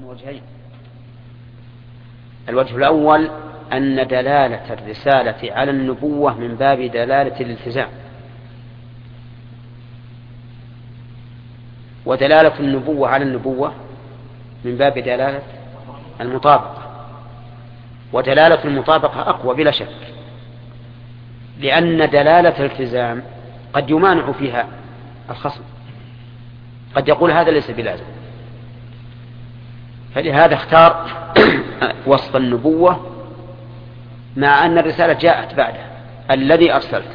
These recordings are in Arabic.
وجهين. الوجه الأول أن دلالة الرسالة على النبوة من باب دلالة الالتزام، ودلالة النبوة على النبوة من باب دلالة المطابقة، ودلالة المطابقة أقوى بلا شك، لأن دلالة الالتزام قد يمانع فيها الخصم، قد يقول هذا ليس بلازم، فلهذا اختار وصف النبوة مع أن الرسالة جاءت بعده الذي أرسلت.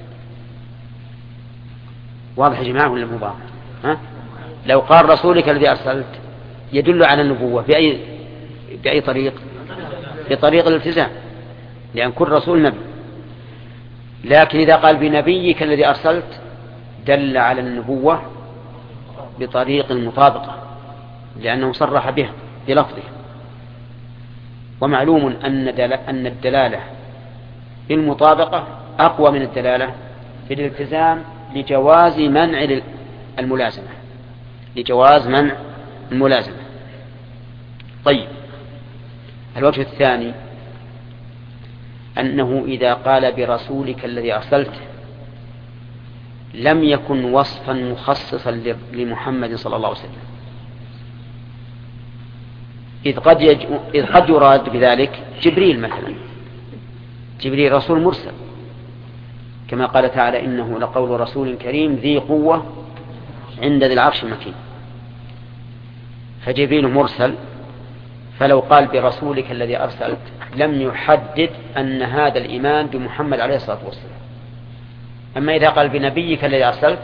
واضح يا جماعة ولا مو واضح؟ لو قال رسولك الذي أرسلت يدل على النبوة بأي طريق؟ بطريق الالتزام، لأن كل رسول نبي. لكن إذا قال بنبيك الذي أرسلت دل على النبوة بطريق المطابقة، لأنه صرح بها بلفظه. ومعلوم أن الدلالة بالمطابقة أقوى من الدلالة بالالتزام لجواز منع الملازمة، لجواز منع الملازمة. طيب، الوجه الثاني أنه إذا قال برسولك الذي أرسلت لم يكن وصفا مخصصا لمحمد صلى الله عليه وسلم، إذ قد يراد بذلك جبريل مثلا. جبريل رسول مرسل، كما قال تعالى إنه لقول رسول كريم ذي قوة عند ذي العرش مكين، فجبريل مرسل. فلو قال برسولك الذي أرسلت لم يحدد أن هذا الإيمان بمحمد عليه الصلاة والسلام. أما إذا قال بنبيك الذي أرسلت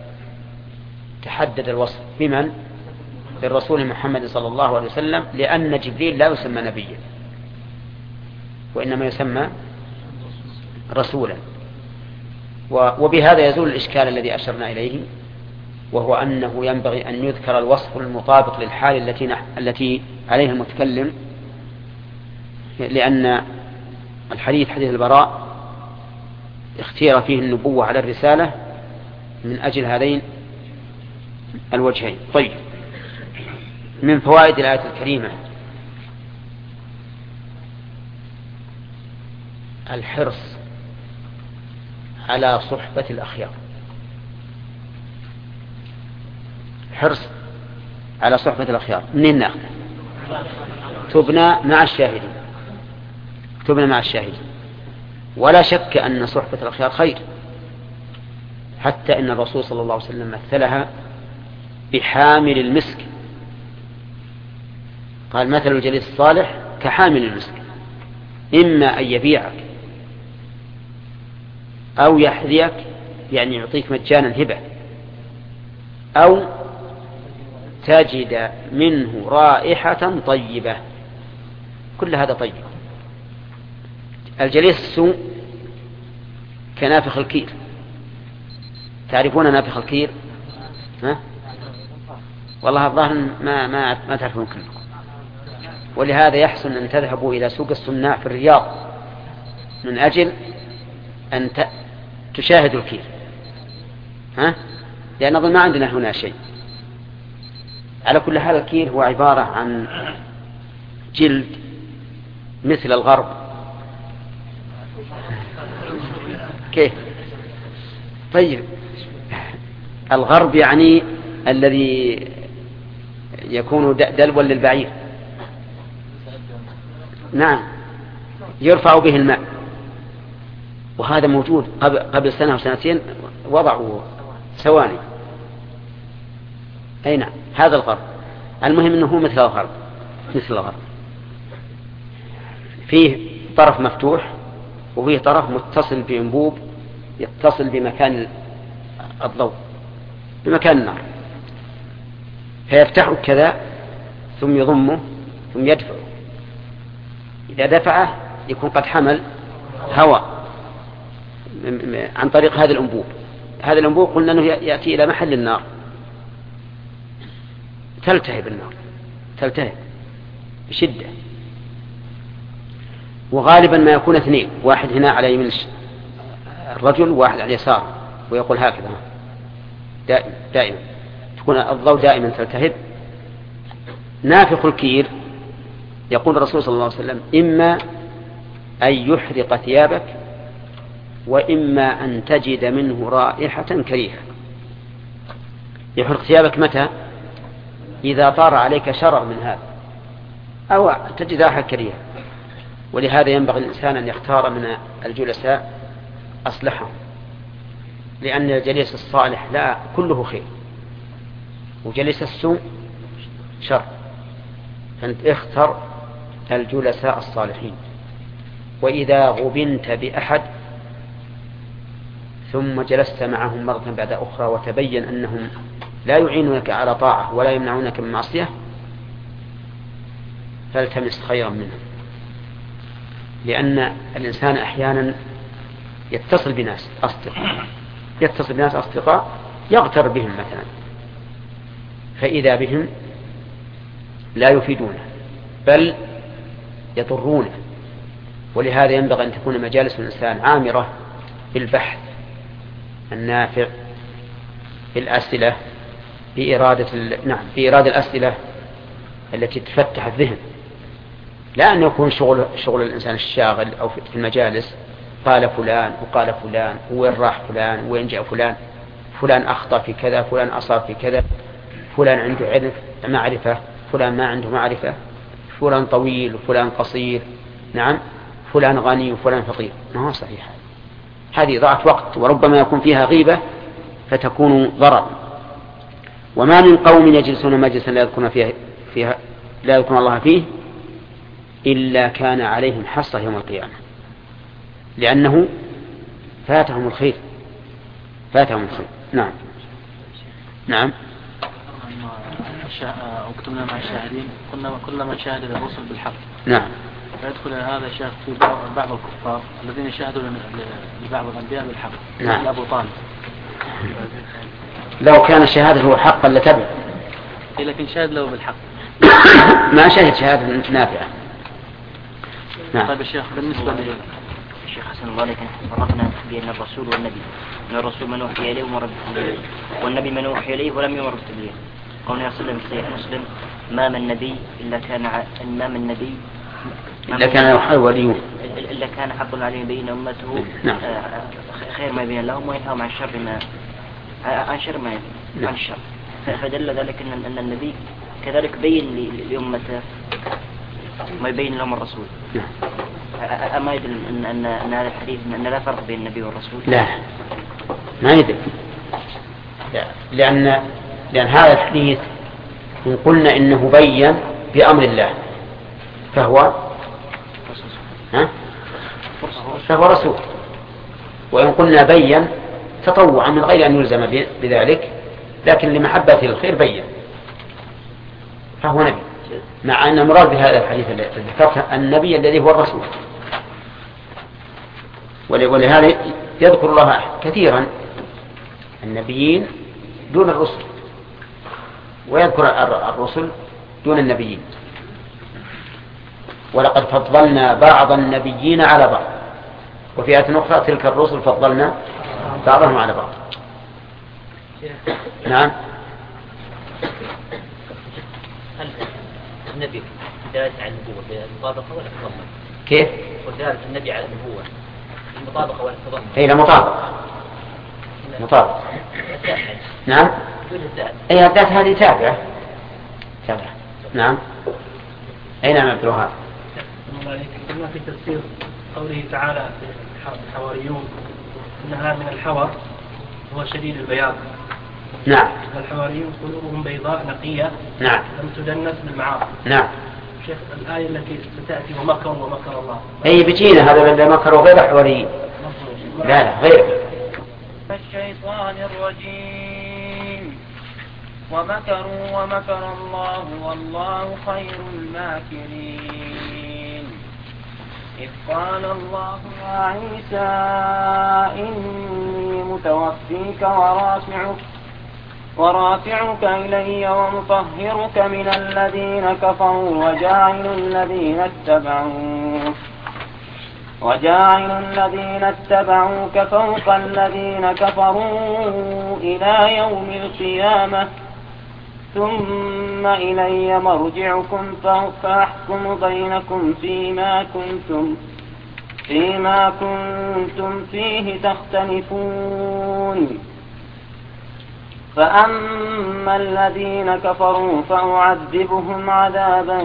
تحدد الوصف بمن؟ بالرسول محمد صلى الله عليه وسلم، لأن جبريل لا يسمى نبيا وإنما يسمى رسولا. وبهذا يزول الإشكال الذي أشرنا إليه، وهو أنه ينبغي أن يذكر الوصف المطابق للحال التي عليها المتكلم، لأن الحديث حديث البراء اختير فيه النبوة على الرسالة من أجل هذين الوجهين. طيب، من فوائد الآية الكريمة الحرص على صحبة الأخيار، حرص على صحبة الأخيار. منين نأخذ؟ تبنى مع الشاهدين، تبنى مع الشاهدين. ولا شك أن صحبة الأخيار خير، حتى إن الرسول صلى الله عليه وسلم مثلها بحامل المسك، قال مثل الجليس الصالح كحامل المسك، إما أن يبيعك أو يحذيك، يعني يعطيك مجانا هبة، أو تجد منه رائحة طيبة. كل هذا طيب. الجليس السوء كنافخ الكير، تعرفون نافخ الكير؟ والله الظاهر ما تعرفون كلكم. ولهذا يحسن أن تذهبوا إلى سوق الصناع في الرياض من أجل أن تشاهدوا الكير، لأن أظن ما عندنا هنا شيء. على كل حال الكير هو عبارة عن جلد مثل الغرب. كيف؟ طيب، الغرب يعني الذي يكون دلوا للبعير. نعم، يرفع به الماء، وهذا موجود قبل سنة أو سنتين وضعوا سواني. أي نعم، هذا الغرب. المهم أنه مثل الغرب، مثل الغرب، فيه طرف مفتوح وفيه طرف متصل بأنبوب يتصل بمكان الضوء، بمكان النار، فيفتحه كذا ثم يضمه ثم يدفعه. إذا دفعه يكون قد حمل هواء عن طريق هذا الأنبوب. هذا الأنبوب قلنا أنه يأتي إلى محل النار، تلتهب النار، تلتهب بشدة. وغالبا ما يكون اثنين، واحد هنا على يمين الرجل وواحد على اليسار، ويقول هكذا دائما تكون الضوء دائما تلتهب نافخ الكير يقول الرسول صلى الله عليه وسلم إما أن يحرق ثيابك وإما أن تجد منه رائحة كريهة. يحرق ثيابك متى؟ إذا طار عليك شرر من هذا أو تجد رائحة كريهة. ولهذا ينبغي الإنسان أن يختار من الجلساء أصلحهم، لأن الجليس الصالح لا كله خير وجليس السوء شر. فأنت اختر الجلساء الصالحين. وإذا غبنت بأحد ثم جلست معهم مرة بعد أخرى وتبين أنهم لا يعينونك على طاعة ولا يمنعونك من معصية فالتمس خيرا منهم، لأن الإنسان أحيانا يتصل بناس أصدقاء يغتر بهم مثلا، فإذا بهم لا يفيدونه بل يضرونه. ولهذا ينبغي أن تكون مجالس الإنسان عامرة بالبحث النافع، بالأسئلة، بإرادة الأسئلة التي تفتح الذهن، لا أن يكون شغل الإنسان الشاغل أو في المجالس قال فلان وقال فلان وين راح فلان وين جاء فلان أخطأ في كذا، فلان أصاب في كذا، فلان عنده علم معرفة، فلان ما عنده معرفة، فلان طويل وفلان قصير، نعم، فلان غني وفلان فقير. ما هو صحيح، هذه ضاعت وقت وربما يكون فيها غيبة فتكون ضرر. وما من قوم يجلسون مجلسا لا يذكرون الله فيه إلا كان عليهم حصة يوم القيامة، لأنه فاتهم الخير. نعم. وكتبنا مع الشاهدين كلما شاهد الرسل بالحق. نعم. فيدخل هذا الشاهد في بعض الكفار الذين شاهدوا لبعض الأنبياء بالحق. نعم. أبو طالب لو كان الشهادة هو حقا لتبع، لكن شاهد له بالحق ما شهد شهادة نافعة. نعم. طيب الشيخ بالنسبة الشيخ حسن الله عليك فرقنا بين الرسول والنبي، أن الرسول من أوحي إليه ومر بالتبليغ، والنبي من أوحي إليه ولم يمر بالتبليغ. قولنا صلى الله عليه وسلم في مسلم ما من نبي إلا كان يوحى وليه إلا كان حق عليه يبين أمته خير ما يبين لهم وينهاهم عن شر عن الشر. فدل ذلك أن النبي كذلك بين لأمته ما يبين لهم الرسول. أما يدل أن هذا الحديث أن لا فرق بين النبي والرسول؟ لا، ما يدل، لأن هذا الحديث إن قلنا إنه بين بأمر الله فهو رسول، وإن قلنا بين تطوعا من غير أن يلزم بذلك لكن لمحبة الخير بين فهو نبي، مع أن مراد بهذا الحديث الذي ذكرته النبي الذي هو الرسول. ولهذا يذكر الله كثيرا النبيين دون الرسل، ويذكر الرسل دون النبيين. ولقد فضلنا بعض النبيين على بعض، وفي آية أخرى تلك الرسل فضلنا بعضهم على بعض. نعم. هل النبي دالة على النبوة بالمطابقة ولا التضمن؟ كيف؟ ودالة النبي على النبوة المطابقة ولا التضمن؟ هي مطابقة. نعم. أي الذات هذه تابعة. نعم. أين نعم عبد الوهاب؟ كما في تفسير قوله تعالى الحواريون إن هذا من الحور هو شديد البياض. نعم. والحواريون قلوبهم بيضاء نقية. نعم. لم تدنس بالمعاصي. نعم. شيخ الآية التي ستأتي ومكر الله. أي بجينا هذا اللي مكروا غير حواريين. لا غير. الشيطان الرجيم ومكروا ومكر الله والله خير الماكرين. إذ قال الله يا عيسى إني متوفيك ورافعك إلي ومطهرك من الذين كفروا وجاعل الذين اتبعوك فوق الذين كفروا إلى يوم القيامة ثم إلي مرجعكم فأحكم بينكم فيما كنتم فيه تختلفون. فأما الذين كفروا فأعذبهم عذابا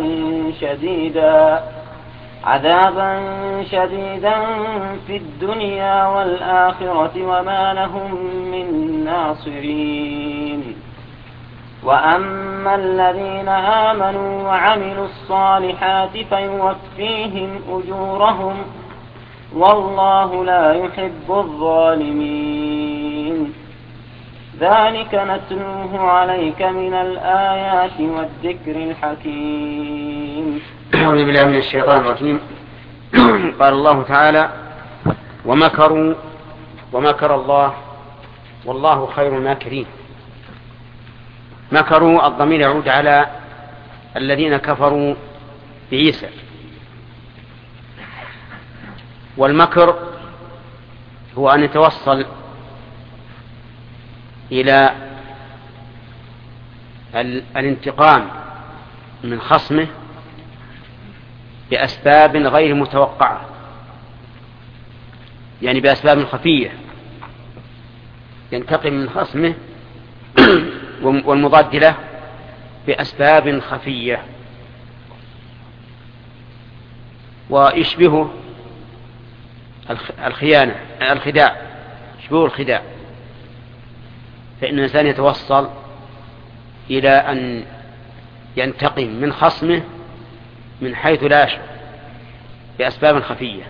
شديدا في الدنيا والآخرة وما لهم من ناصرين. وأما الذين آمنوا وعملوا الصالحات فيوفيهم أجورهم والله لا يحب الظالمين. ذلك نتلوه عليك من الآيات والذكر الحكيم. أعوذ بالله من الشيطان الرجيم. قال الله تعالى: ومكروا ومكر الله والله خير الماكرين. مكروا الضمير يعود على الذين كفروا بعيسى، والمكر هو أن يتوصل إلى الانتقام من خصمه بأسباب غير متوقعة، يعني بأسباب خفية، ينتقم من خصمه والمضاد له بأسباب خفية. ويشبه الخداع، يشبه الخداع، فإن الإنسان يتوصل إلى أن ينتقم من خصمه من حيث لا يشعر بأسباب خفية.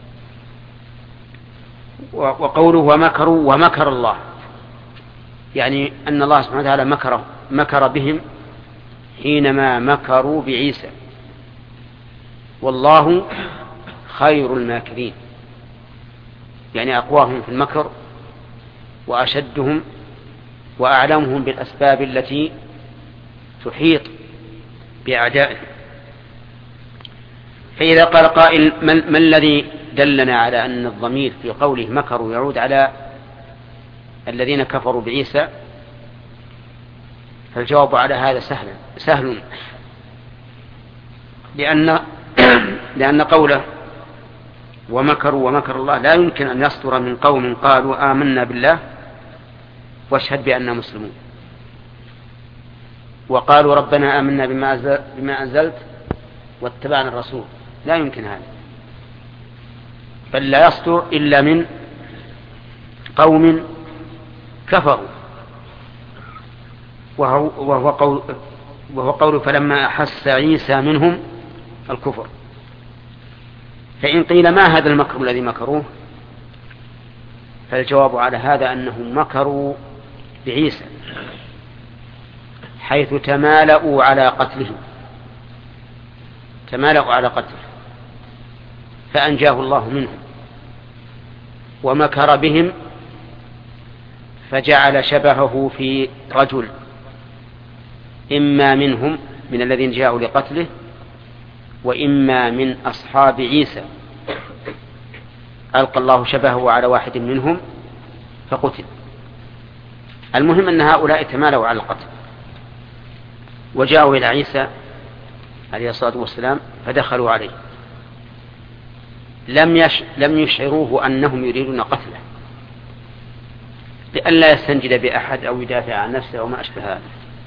وقوله ومكروا ومكر الله، يعني أن الله سبحانه وتعالى مكر بهم حينما مكروا بعيسى، والله خير الماكرين، يعني أقواهم في المكر وأشدهم وأعلمهم بالأسباب التي تحيط بأعدائه. فإذا قال قائل: ما الذي دلنا على أن الضمير في قوله مكروا يعود على الذين كفروا بعيسى؟ فالجواب على هذا سهل، لأن قوله ومكروا ومكر الله لا يمكن أن يصدر من قوم قالوا آمنا بالله واشهد بأننا مسلمون، وقالوا ربنا آمنا بما أنزلت واتبعنا الرسول. لا يمكن هذا، بل لا يصدر إلا من قوم كفروا، وهو قول فلما أحس عيسى منهم الكفر. فإن قيل ما هذا المكر الذي مكروه؟ فالجواب على هذا أنهم مكروا بعيسى حيث تمالؤوا على قتله، فأنجاه الله منهم، ومكر بهم فجعل شبهه في رجل إما منهم من الذين جاءوا لقتله وإما من أصحاب عيسى، ألقى الله شبهه على واحد منهم فقتل. المهم أن هؤلاء تمالوا على القتل وجاءوا إلى عيسى عليه الصلاة والسلام فدخلوا عليه، لم يشعروه أنهم يريدون قتله لئلا يستنجد بأحد أو يدافع عن نفسه وما أشبه هذا،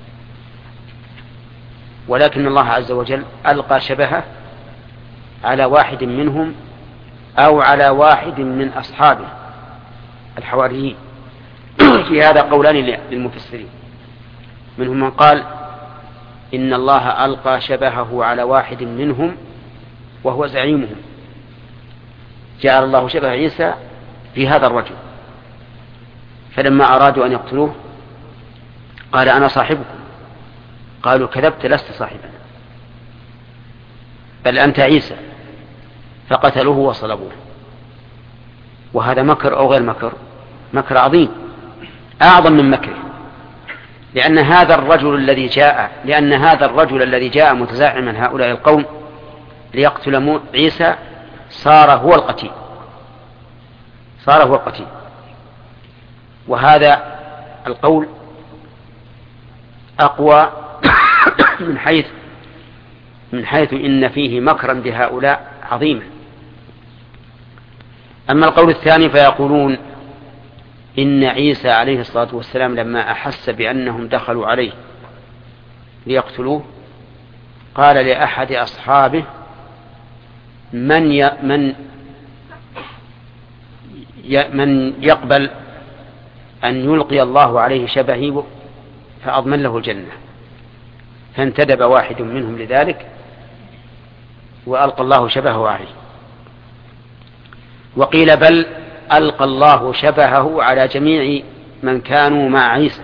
ولكن الله عز وجل ألقى شبهه على واحد منهم أو على واحد من أصحابه الحواريين. في هذا قولان للمفسرين، منهم من قال إن الله ألقى شبهه على واحد منهم وهو زعيمهم، جعل الله شبه عيسى في هذا الرجل، فلما أرادوا أن يقتلوه قال أنا صاحبكم، قالوا كذبت لست صاحبنا بل أنت عيسى، فقتلوه وصلبوه. وهذا مكر أو غير مكر؟ مكر عظيم، أعظم من مكره، لأن هذا الرجل الذي جاء متزعما هؤلاء القوم ليقتل عيسى صار هو القتيل. وهذا القول أقوى من حيث إن فيه مكرا بهؤلاء عظيما. أما القول الثاني فيقولون إن عيسى عليه الصلاة والسلام لما أحس بأنهم دخلوا عليه ليقتلوه قال لأحد أصحابه من يقبل أن يلقي الله عليه شبهي فأضمن له الجنة، فانتدب واحد منهم لذلك وألقى الله شبهه عليه. وقيل بل ألقى الله شبهه على جميع من كانوا مع عيسى،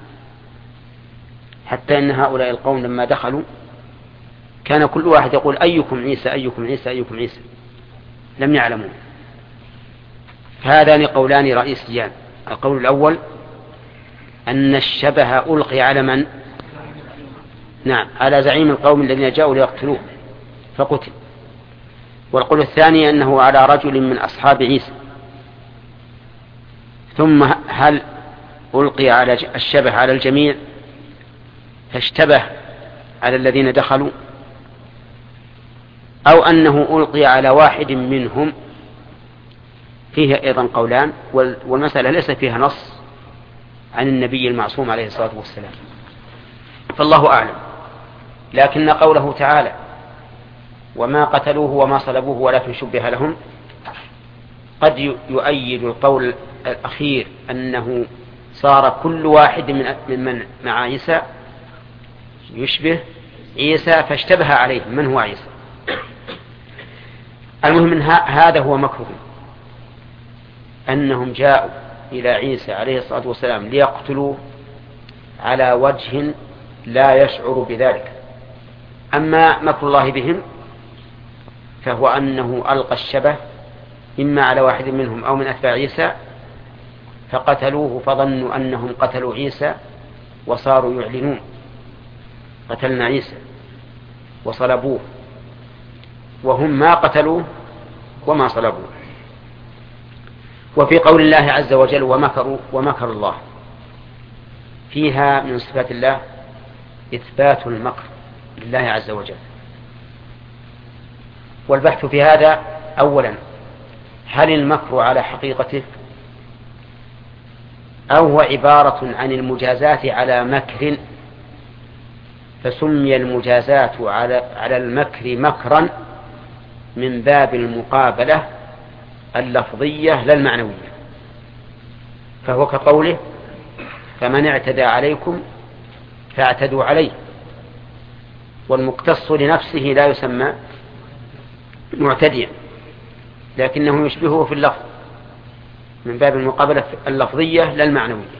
حتى إن هؤلاء القوم لما دخلوا كان كل واحد يقول أيكم عيسى أيكم عيسى أيكم عيسى، لم يعلمون. هذان قولان رئيسيان. القول الأول أن الشبه ألقي على من؟ نعم، على زعيم القوم الذين جاءوا ليقتلوه فقتل. والقول الثاني أنه على رجل من أصحاب عيسى. ثم هل ألقي على الشبه على الجميع فاشتبه على الذين دخلوا، أو أنه ألقي على واحد منهم؟ فيه أيضا قولان، والمسألة ليس فيها نص عن النبي المعصوم عليه الصلاة والسلام، فالله أعلم. لكن قوله تعالى وما قتلوه وما صلبوه ولكن شبه لهم قد يؤيد القول الأخير أنه صار كل واحد من مع عيسى يشبه عيسى فاشتبه عليه من هو عيسى. المهم من هذا هو مكروه، أنهم جاءوا إلى عيسى عليه الصلاة والسلام ليقتلوه على وجه لا يشعر بذلك. أما مكر الله بهم فهو أنه ألقى الشبه إما على واحد منهم أو من أتباع عيسى فقتلوه، فظنوا أنهم قتلوا عيسى وصاروا يعلنون قتلنا عيسى وصلبوه، وهم ما قتلوه وما صلبوه. وفي قول الله عز وجل ومكروا ومكر الله فيها من صفات الله إثبات المكر لله عز وجل. والبحث في هذا أولا هل المكر على حقيقته أو هو عبارة عن المجازات على مكر فسمي المجازات على المكر مكرا من باب المقابلة اللفظية لا المعنوية، فهو كقوله فمن اعتدى عليكم فاعتدوا عليه، والمقتص لنفسه لا يسمى معتديا لكنه يشبهه في اللفظ من باب المقابلة اللفظية لا المعنوية.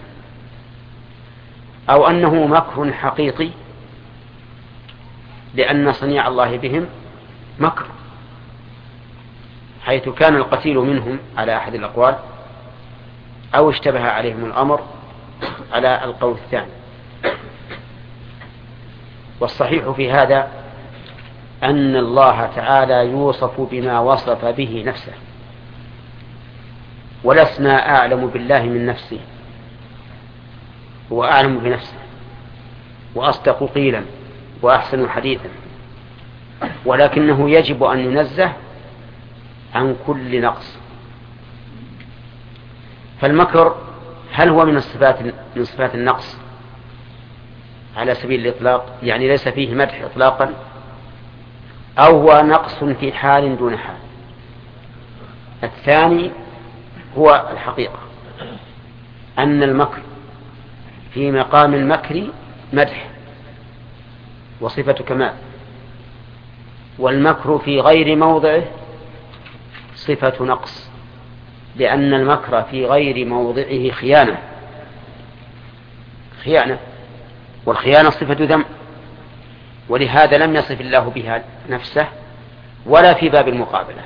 أو أنه مكر حقيقي لأن صنيع الله بهم مكر، حيث كان القتيل منهم على أحد الأقوال أو اشتبه عليهم الأمر على القول الثاني. والصحيح في هذا أن الله تعالى يوصف بما وصف به نفسه، ولسنا أعلم بالله من نفسه، هو أعلم بنفسه وأصدق قيلا وأحسن حديثا، ولكنه يجب أن ينزه عن كل نقص. فالمكر هل هو من صفات النقص على سبيل الإطلاق، يعني ليس فيه مدح إطلاقا، أو هو نقص في حال دون حال؟ الثاني هو الحقيقة أن المكر في مقام المكر مدح وصفة كمال، والمكر في غير موضعه صفة نقص، لأن المكر في غير موضعه خيانة، والخيانة صفة ذم، ولهذا لم يصف الله بها نفسه ولا في باب المقابلة.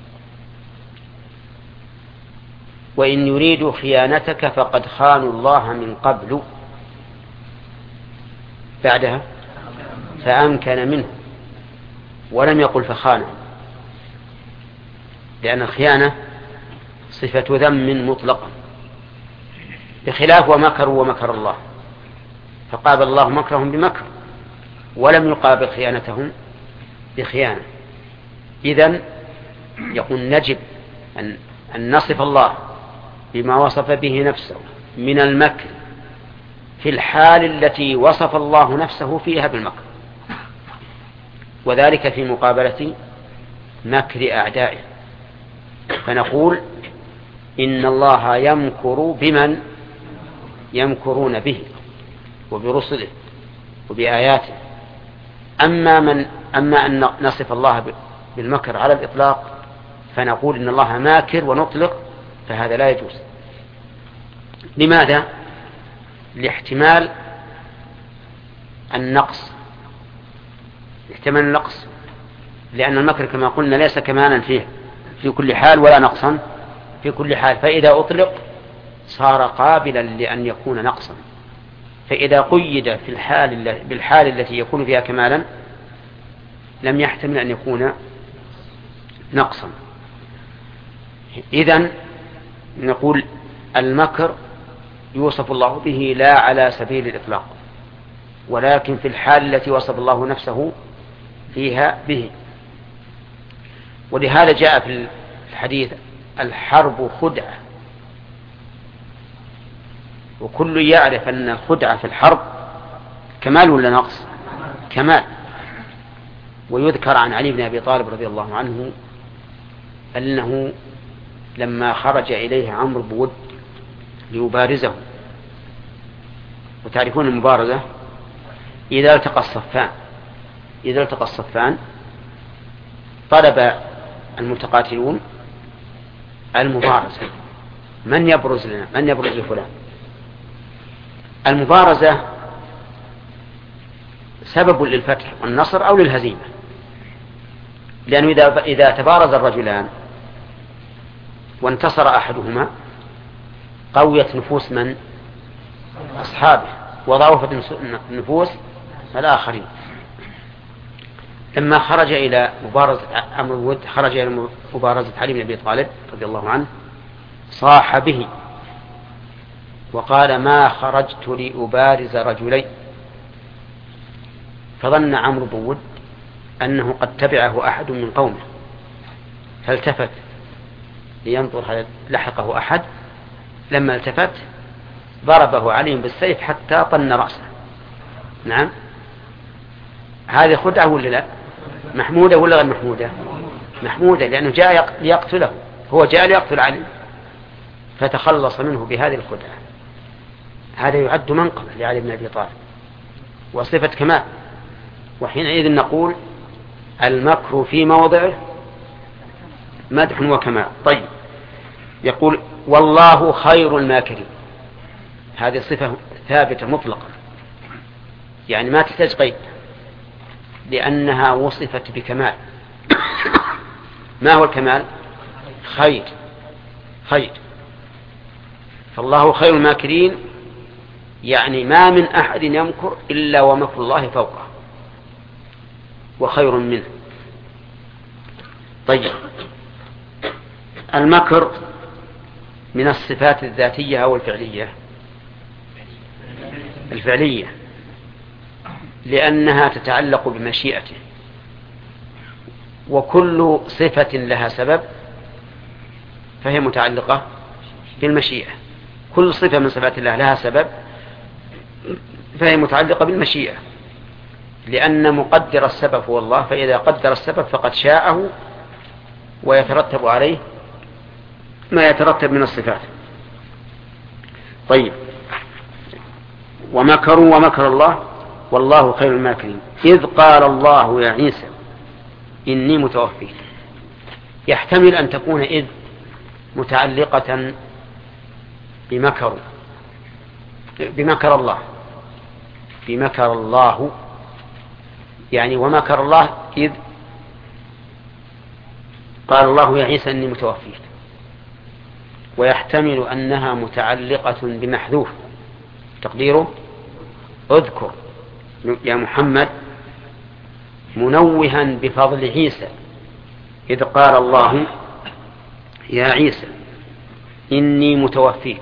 وإن يريدوا خيانتك فقد خانوا الله من قبل بعدها فأمكن منه، ولم يقل فخانه، لأن الخيانة صفة ذم مطلقا، بخلاف ومكروا ومكر الله، فقابل الله مكرهم بمكر ولم يقابل خيانتهم بخيانة. إذن يقول نجب أن نصف الله بما وصف به نفسه من المكر في الحال التي وصف الله نفسه فيها بالمكر، وذلك في مقابلة مكر أعدائه. فنقول إن الله يمكر بمن يمكرون به وبرسله وبآياته. أما أن نصف الله بالمكر على الإطلاق فنقول إن الله ماكر ونطلق، فهذا لا يجوز. لماذا؟ لاحتمال النقص، احتمال النقص، لأن المكر كما قلنا ليس كمالا فيه في كل حال ولا نقصا في كل حال، فإذا أطلق صار قابلا لأن يكون نقصا، فإذا قيد في بالحال التي يكون فيها كمالا لم يحتمل أن يكون نقصا. إذن نقول المكر يوصف الله به لا على سبيل الإطلاق، ولكن في الحال التي وصف الله نفسه فيها به. ولهذا جاء في الحديث الحرب خدعة، وكل يعرف أن الخدعة في الحرب كمال ولا نقص؟ كمال. ويذكر عن علي بن أبي طالب رضي الله عنه أنه لما خرج إليه عمرو بود ليبارزه، وتعرفون المبارزة إذا التقى الصفان طلب المتقاتلون المبارزة، من يبرز لنا، من يبرز لفلان. المبارزة سبب للفتح والنصر أو للهزيمة، لأنه إذا تبارز الرجلان وانتصر أحدهما قويت نفوس من؟ أصحابه، وضعفت نفوس الآخرين. لما خرج إلى مبارزة عمرو بود، خرج إلى مبارزة علي بن أبي طالب رضي الله عنه، صاح به وقال ما خرجت لأبارز رجلين. فظن عمرو بود أنه قد تبعه أحد من قومه، فالتفت لينظر هل لحقه أحد. لما التفت ضربه عليهم بالسيف حتى طن رأسه. نعم، هذه خدعة ولا لا؟ محمودة ولا غير محمودة؟ محمودة، لأنه جاء ليقتله، هو جاء ليقتل علي فتخلص منه بهذه الخدعة. هذا يعد منقبة لعلي بن أبي طالب وصفة كمال. وحينئذ نقول المكر في موضعه مدح وكمال. طيب، يقول والله خير الماكرين، هذه صفة ثابتة مطلقة، يعني ما تحتاج قيد، لأنها وصفت بكمال. ما هو الكمال؟ خير. فالله خير الماكرين، يعني ما من أحد يمكر إلا ومكر الله فوقه وخير منه. طيب، المكر من الصفات الذاتية أو الفعلية؟ الفعلية، لأنها تتعلق بمشيئته، وكل صفة لها سبب فهي متعلقة بالمشيئة. كل صفة من صفات الله لها سبب فهي متعلقة بالمشيئة، لأن مقدر السبب هو الله، فإذا قدر السبب فقد شاءه ويترتب عليه ما يترتب من الصفات. طيب، ومكروا ومكر الله والله خير الماكرين. إذ قال الله يا عيسى إني متوفيك، يحتمل أن تكون إذ متعلقة بمكر الله، يعني ومكر الله إذ قال الله يا عيسى إني متوفيك. ويحتمل أنها متعلقة بمحذوف تقديره اذكر يا محمد، منوها بفضل عيسى. إذ قال الله يا عيسى إني متوفيك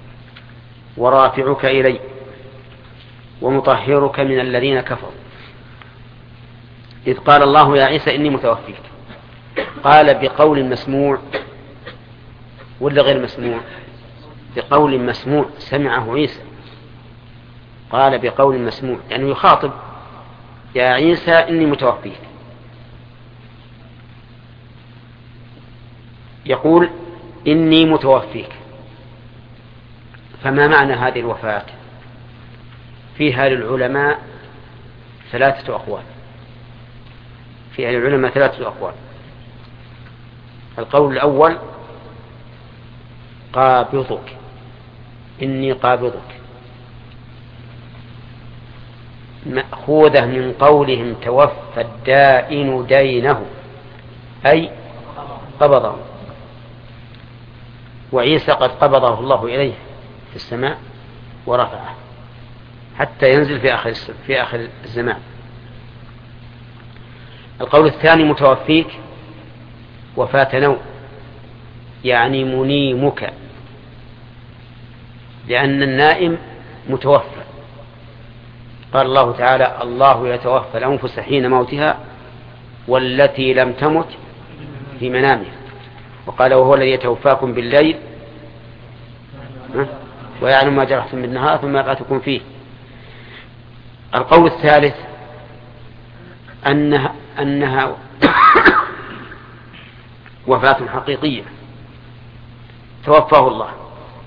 ورافعك إلي ومطهرك من الذين كفروا إذ قال الله يا عيسى إني متوفيك، قال بقول مسموع ولا غير مسموع؟ بقول مسموع سمعه عيسى، قال بقول مسموع يعني يخاطب يا عيسى إني متوفيك. يقول إني متوفيك، فما معنى هذه الوفاة؟ فيها للعلماء ثلاثة أقوال. القول الأول قابضك، إني قابضك، مأخوذة من قولهم توفى الدائن دينه أي قبضه، وعيسى قد قبضه الله إليه في السماء ورفعه حتى ينزل في آخر الزمان. القول الثاني متوفيك وفاة نوم، يعني منيمك، لأن النائم متوفى. قال الله تعالى الله يتوفى الأنفس حين موتها والتي لم تمت في منامها، وقال وهو الذي يتوفاكم بالليل ويعلم ما جرحتم بالنهار ثم يبعثكم فيه. القول الثالث أنها وفاة حقيقية توفاه الله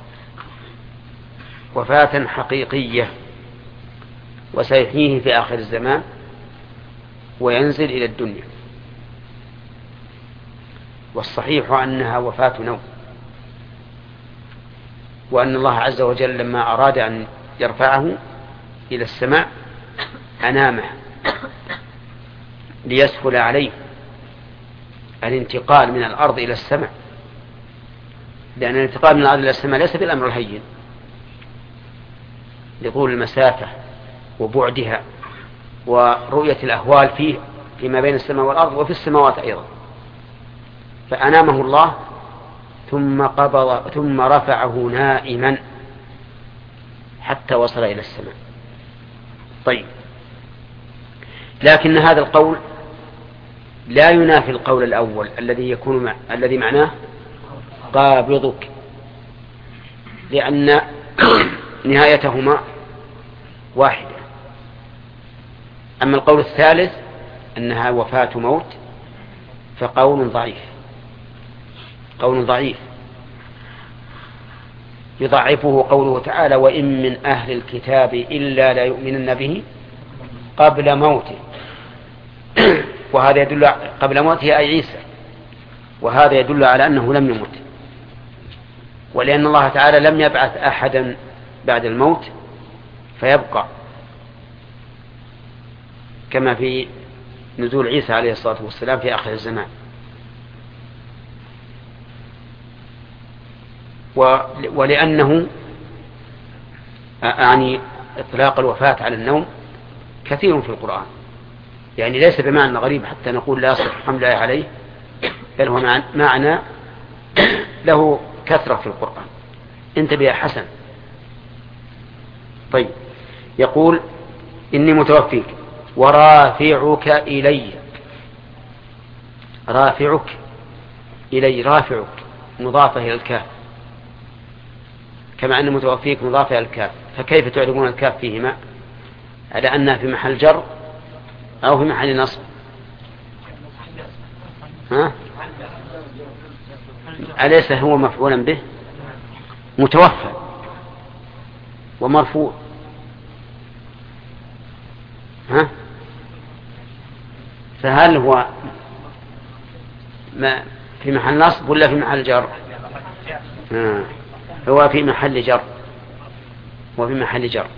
وفاة حقيقية، وسيحييه في آخر الزمان وينزل إلى الدنيا. والصحيح أنها وفاة نوم، وأن الله عز وجل لما أراد أن يرفعه إلى السماء أنامه ليسهل عليه الانتقال من الأرض إلى السماء، لأن الانتقال من الأرض إلى السماء ليس بالأمر الهين لطول المسافة وبعدها ورؤية الأهوال فيما بين السماء والأرض وفي السماوات أيضا. فأنامه الله ثم رفعه نائما حتى وصل إلى السماء. طيب، لكن هذا القول لا ينافي القول الأول الذي معناه قابضك، لأن نهايتهما واحدة. أما القول الثالث أنها وفاة موت فقول ضعيف يضعفه قوله تعالى وإن من أهل الكتاب إلا لا يؤمنن به قبل موته، وهذا يدل قبل موته أي عيسى، وهذا يدل على أنه لم يمت، ولأن الله تعالى لم يبعث أحدا بعد الموت فيبقى، كما في نزول عيسى عليه الصلاة والسلام في آخر الزمان. ولأنه يعني إطلاق الوفاة على النوم كثير في القرآن، يعني ليس بمعنى غريب حتى نقول لا يصح حمله عليه، بل هو معنى له كثرة في القرآن. انتبه يا حسن. طيب، يقول إني متوفيك ورافعك إلي. رافعك مضافة إلى الكاف، كما أن متوفيك مضافة إلى الكاف، فكيف تعرفون الكاف فيهما على أنها في محل جر أو في محل نصب؟ أليس هو مفعولا به متوفى ومرفوع؟ فهل هو في محل نصب ولا في محل جر؟ هو في محل جر،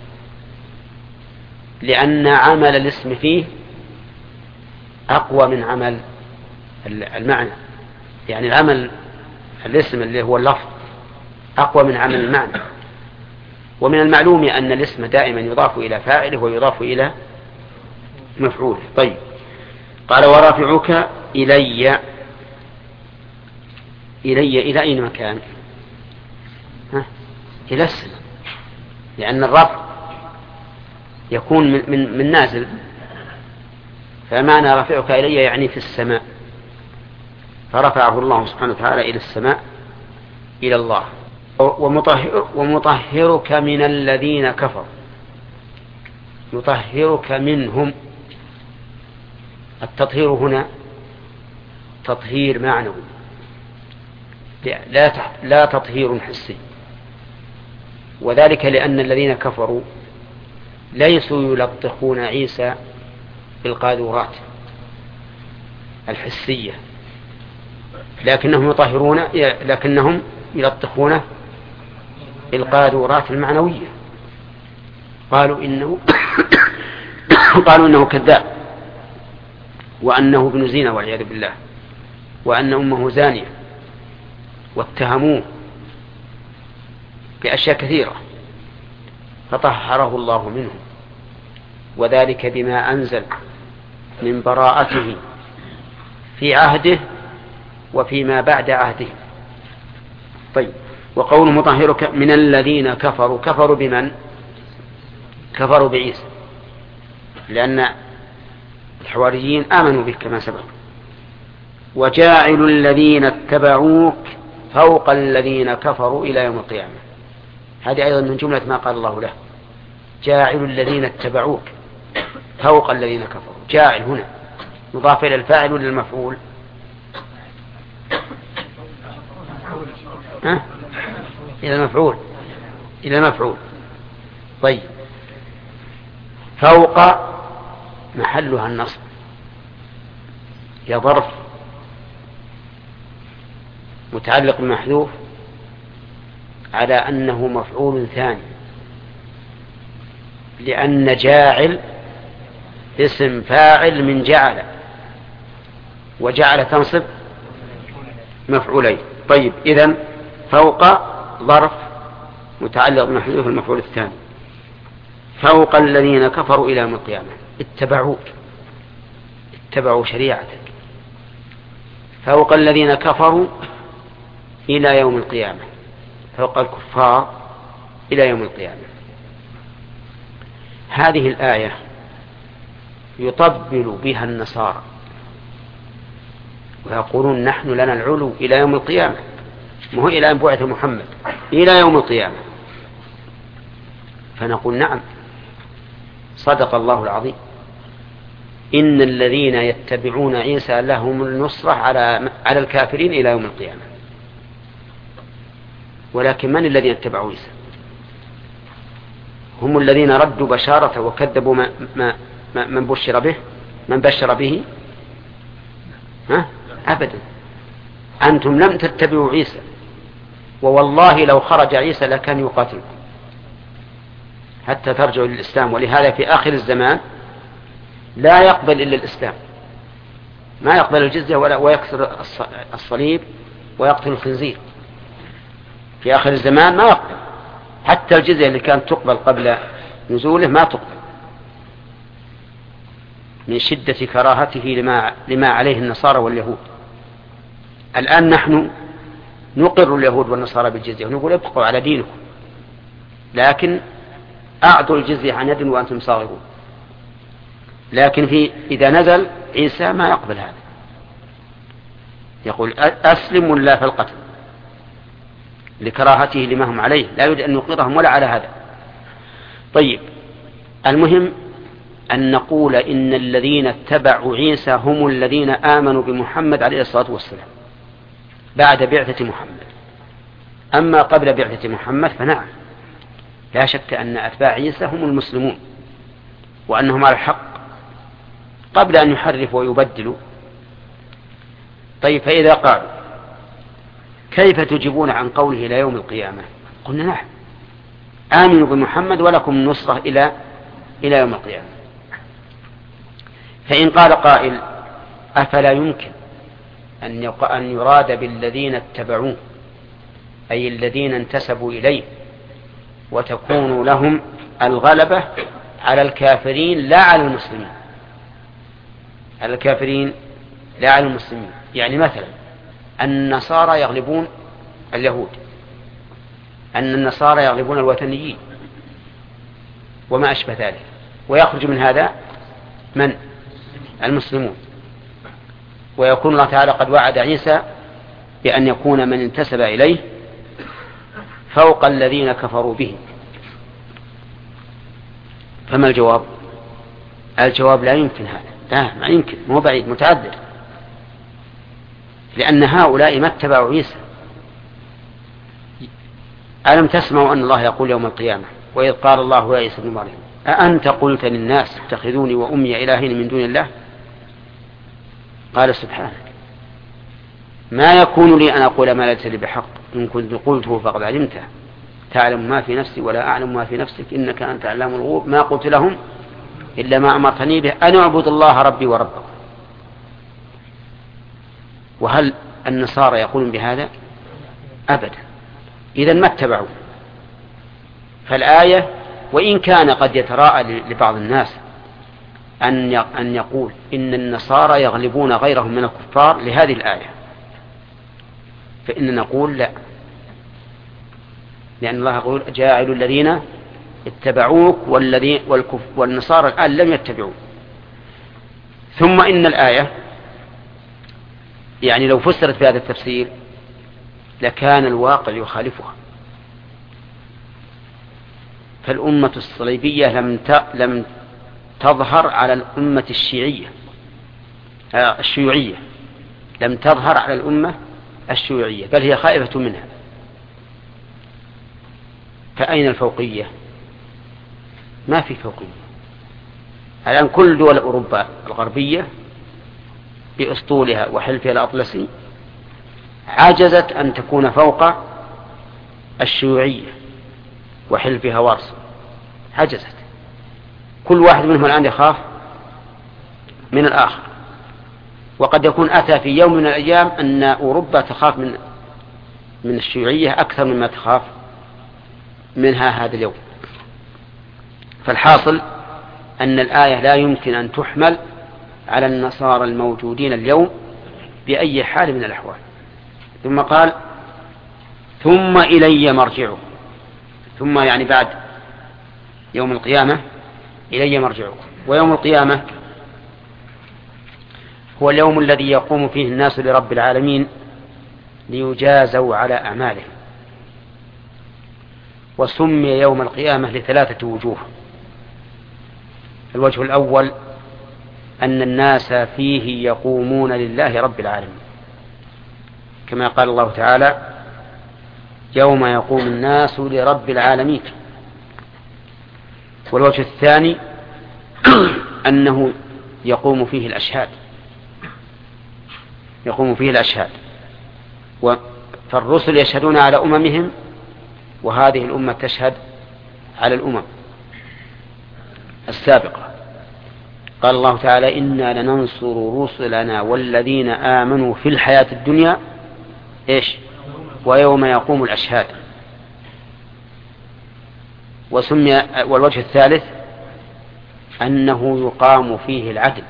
لأن عمل الاسم فيه أقوى من عمل المعنى، يعني العمل الاسم اللي هو اللفظ أقوى من عمل المعنى. ومن المعلوم أن الاسم دائما يضاف إلى فاعله ويضاف إلى مفعوله. طيب، قال ورافعك إلي إلى أي مكان؟ إلى السماء، لأن الرفع يكون من نازل، فمعنى رفعك إلي يعني في السماء، فرفعه الله سبحانه وتعالى إلى السماء إلى الله. ومطهرك من الذين كفروا، يطهرك منهم. التطهير هنا تطهير معنوي لا تطهير حسي، وذلك لأن الذين كفروا ليسوا يلطخون عيسى بالقاذورات الحسية، لكنهم يلطخونه بالقاذورات المعنوية. قالوا إنه كذاب، وأنه ابن زنا والعياذ بالله، وأن أمه زانية، واتهموه بأشياء كثيرة، فطهره الله منهم، وذلك بما أنزل من براءته في عهده وفيما بعد عهده. طيب، وقول مطهرك من الذين كفروا بمن؟ كفروا بعيسى، لأن الحواريين آمنوا به كما سبق. وجاعل الذين اتبعوك فوق الذين كفروا إلى يوم القيامة، هذه أيضا من جملة ما قال الله له، جاعل الذين اتبعوك فوق الذين كفروا. جاعل هنا مضاف إلى الفاعل ولا المفعول؟ إلى المفعول. طيب، فوق محلها النصب، يا ظرف متعلق بمحذوف على أنه مفعول ثاني، لأن جاعل اسم فاعل من جعل، وجعل تنصب مفعولين. طيب، إذن فوق ظرف متعلق بمحذوف المفعول الثاني، فوق الذين كفروا إلى يوم القيامة. اتبعوا شريعتك، فوق الذين كفروا إلى يوم القيامة، فوق الكفار إلى يوم القيامة. هذه الآية يطبل بها النصارى ويقولون نحن لنا العلو إلى يوم القيامة، ما هو إلى أن بعث محمد، إلى يوم القيامة. فنقول نعم، صدق الله العظيم، إن الذين يتبعون عيسى لهم النصرة على الكافرين إلى يوم القيامة. ولكن من الذين اتبعوا عيسى؟ هم الذين ردوا بشارته وكذبوا من بشر به. أبدا، أنتم لم تتبعوا عيسى، ووالله لو خرج عيسى لكان يقاتلكم حتى ترجعوا للإسلام. ولهذا في آخر الزمان لا يقبل إلا الإسلام، ما يقبل الجزية ويكسر الصليب ويقتل الخنزير. في آخر الزمان ما يقبل، حتى الجزية اللي كانت تقبل قبل نزوله ما تقبل، من شدة كراهته لما عليه النصارى واليهود. الآن نحن نقر اليهود والنصارى بالجزية ونقول ابقوا على دينكم، لكن أعطوا الجزية عن يد وأنتم صاغرون. لكن إذا نزل عيسى ما يقبل هذا، يقول أسلم ولا فالقتل، لكراهته لما هم عليه، لا يريد أن يقرهم ولا على هذا. طيب، المهم أن نقول إن الذين اتبعوا عيسى هم الذين آمنوا بمحمد عليه الصلاة والسلام بعد بعثة محمد. أما قبل بعثة محمد فنعم، لا شك أن أتباع عيسى هم المسلمون وأنهم على الحق قبل أن يحرفوا ويبدلوا. طيب، فإذا قالوا كيف تجيبون عن قوله إلى يوم القيامة؟ قلنا نعم، آمنوا بمحمد ولكم النصرة إلى يوم القيامة. فإن قال قائل أفلا يمكن أن يراد بالذين اتبعوه أي الذين انتسبوا إليه وتكون لهم الغلبة على الكافرين لا على المسلمين، على الكافرين لا على المسلمين. يعني مثلا النصارى يغلبون اليهود، أن النصارى يغلبون الوثنيين وما أشبه ذلك، ويخرج من هذا من المسلمون، ويكون الله تعالى قد وعد عيسى بأن يكون من انتسب إليه فوق الذين كفروا به. فما الجواب؟ الجواب لا يمكن هذا، لا ما يمكن، مو بعيد، متعذر، لأن هؤلاء ما اتبعوا عيسى. ألم تسمعوا أن الله يقول يوم القيامة وإذ قال الله يا عيسى ابن مريم أأنت قلت للناس اتخذوني وأمي إلهين من دون الله؟ قال سبحانه ما يكون لي أن أقول ما ليس لي بحق، إن كنت قلته فقد علمته، تعلم ما في نفسي ولا أعلم ما في نفسك، إنك أنت علام الغيوب، ما قلت لهم إلا ما أمرتني به أن أعبد الله ربي وربكم. وهل النصارى يقولون بهذا؟ أبدا، إذن ما اتبعوا. فالآية وإن كان قد يتراءى لبعض الناس أن يقول إن النصارى يغلبون غيرهم من الكفار لهذه الآية، فإن نقول لا، لأن الله يقول جاعل الذين اتبعوك والنصارى الآن لم يتبعوك. ثم إن الآية يعني لو فسرت بهذا التفسير لكان الواقع يخالفها. فالأمة الصليبية لم تظهر على الأمة الشيوعية، لم تظهر على الأمة الشيوعية، بل هي خائفة منها. فأين الفوقية؟ ما في فوقية. الآن كل دول أوروبا الغربية بأسطولها وحلفها الأطلسي عجزت أن تكون فوق الشيوعية وحلفها وارسو، عجزت. كل واحد منهم الآن يخاف من الآخر، وقد يكون أتى في يوم من الأيام أن أوروبا تخاف من الشيوعية أكثر مما تخاف منها هذا اليوم. فالحاصل أن الآية لا يمكن أن تحمل على النصارى الموجودين اليوم بأي حال من الأحوال. ثم قال ثم إلي مرجعكم، ثم يعني بعد يوم القيامة إلي مرجعكم. ويوم القيامة هو اليوم الذي يقوم فيه الناس لرب العالمين ليجازوا على أعمالهم. وسمي يوم القيامة لثلاثة وجوه. الوجه الأول أن الناس فيه يقومون لله رب العالمين، كما قال الله تعالى يوم يقوم الناس لرب العالمين. والوجه الثاني أنه يقوم فيه الأشهاد، يقوم فيه الأشهاد. فالرسل يشهدون على أممهم، وهذه الأمة تشهد على الأمم السابقة. قال الله تعالى إنا لننصر رسلنا والذين آمنوا في الحياة الدنيا إيش ويوم يقوم الأشهاد. وسمي والوجه الثالث أنه يقام فيه العدل.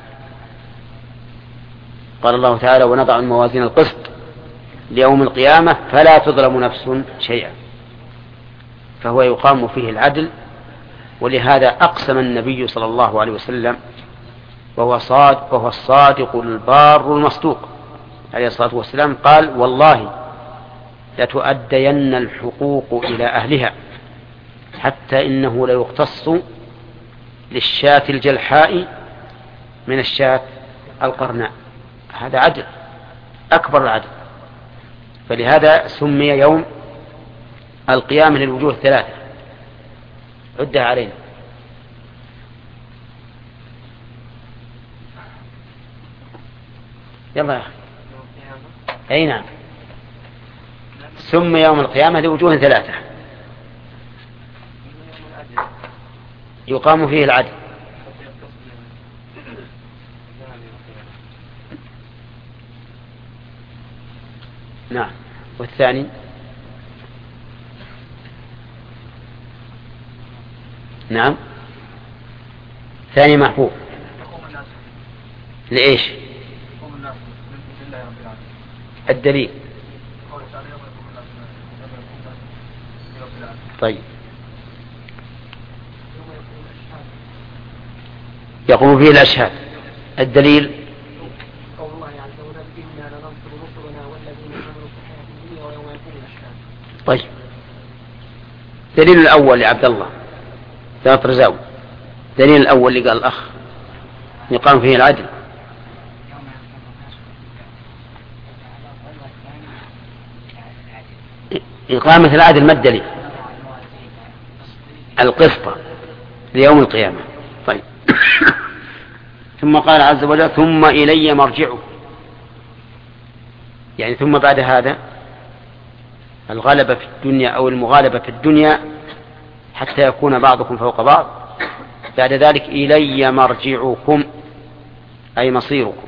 قال الله تعالى ونضع الموازين القسط ليوم القيامة فلا تظلم نفس شيئا، فهو يقام فيه العدل. ولهذا أقسم النبي صلى الله عليه وسلم وهو الصادق البار المصدوق عليه الصلاة والسلام، قال والله لتؤدين الحقوق إلى أهلها حتى إنه ليقتص للشاة الجلحاء من الشاة القرناء. هذا عدل، أكبر العدل. فلهذا سمي يوم القيامة للوجوه الثلاثة. عدها علينا. يلا يا أخي. أي نعم، سمي يوم القيامة لوجوه ثلاثة يقام فيه العدل. نعم. والثاني نعم ثاني محبوب لإيش؟ الدليل. طيب يقوم فيه الأشهاد الدليل قول الله عز وجل إنا لننصر رسلنا والذين آمنوا في الحياة الدنيا ويوم يقوم الأشهاد. طيب دليل الأول لعبد الله لا ترزاو، دليل الأول اللي قال الأخ يقام فيه العدل. إقامة العدل ما الدليل؟ القسط ليوم القيامة. طيب ثم قال عز وجل ثم إلي مرجعه، يعني ثم بعد هذا الغلبة في الدنيا أو المغالبة في الدنيا حتى يكون بعضكم فوق بعض، بعد ذلك إلي مرجعكم أي مصيركم،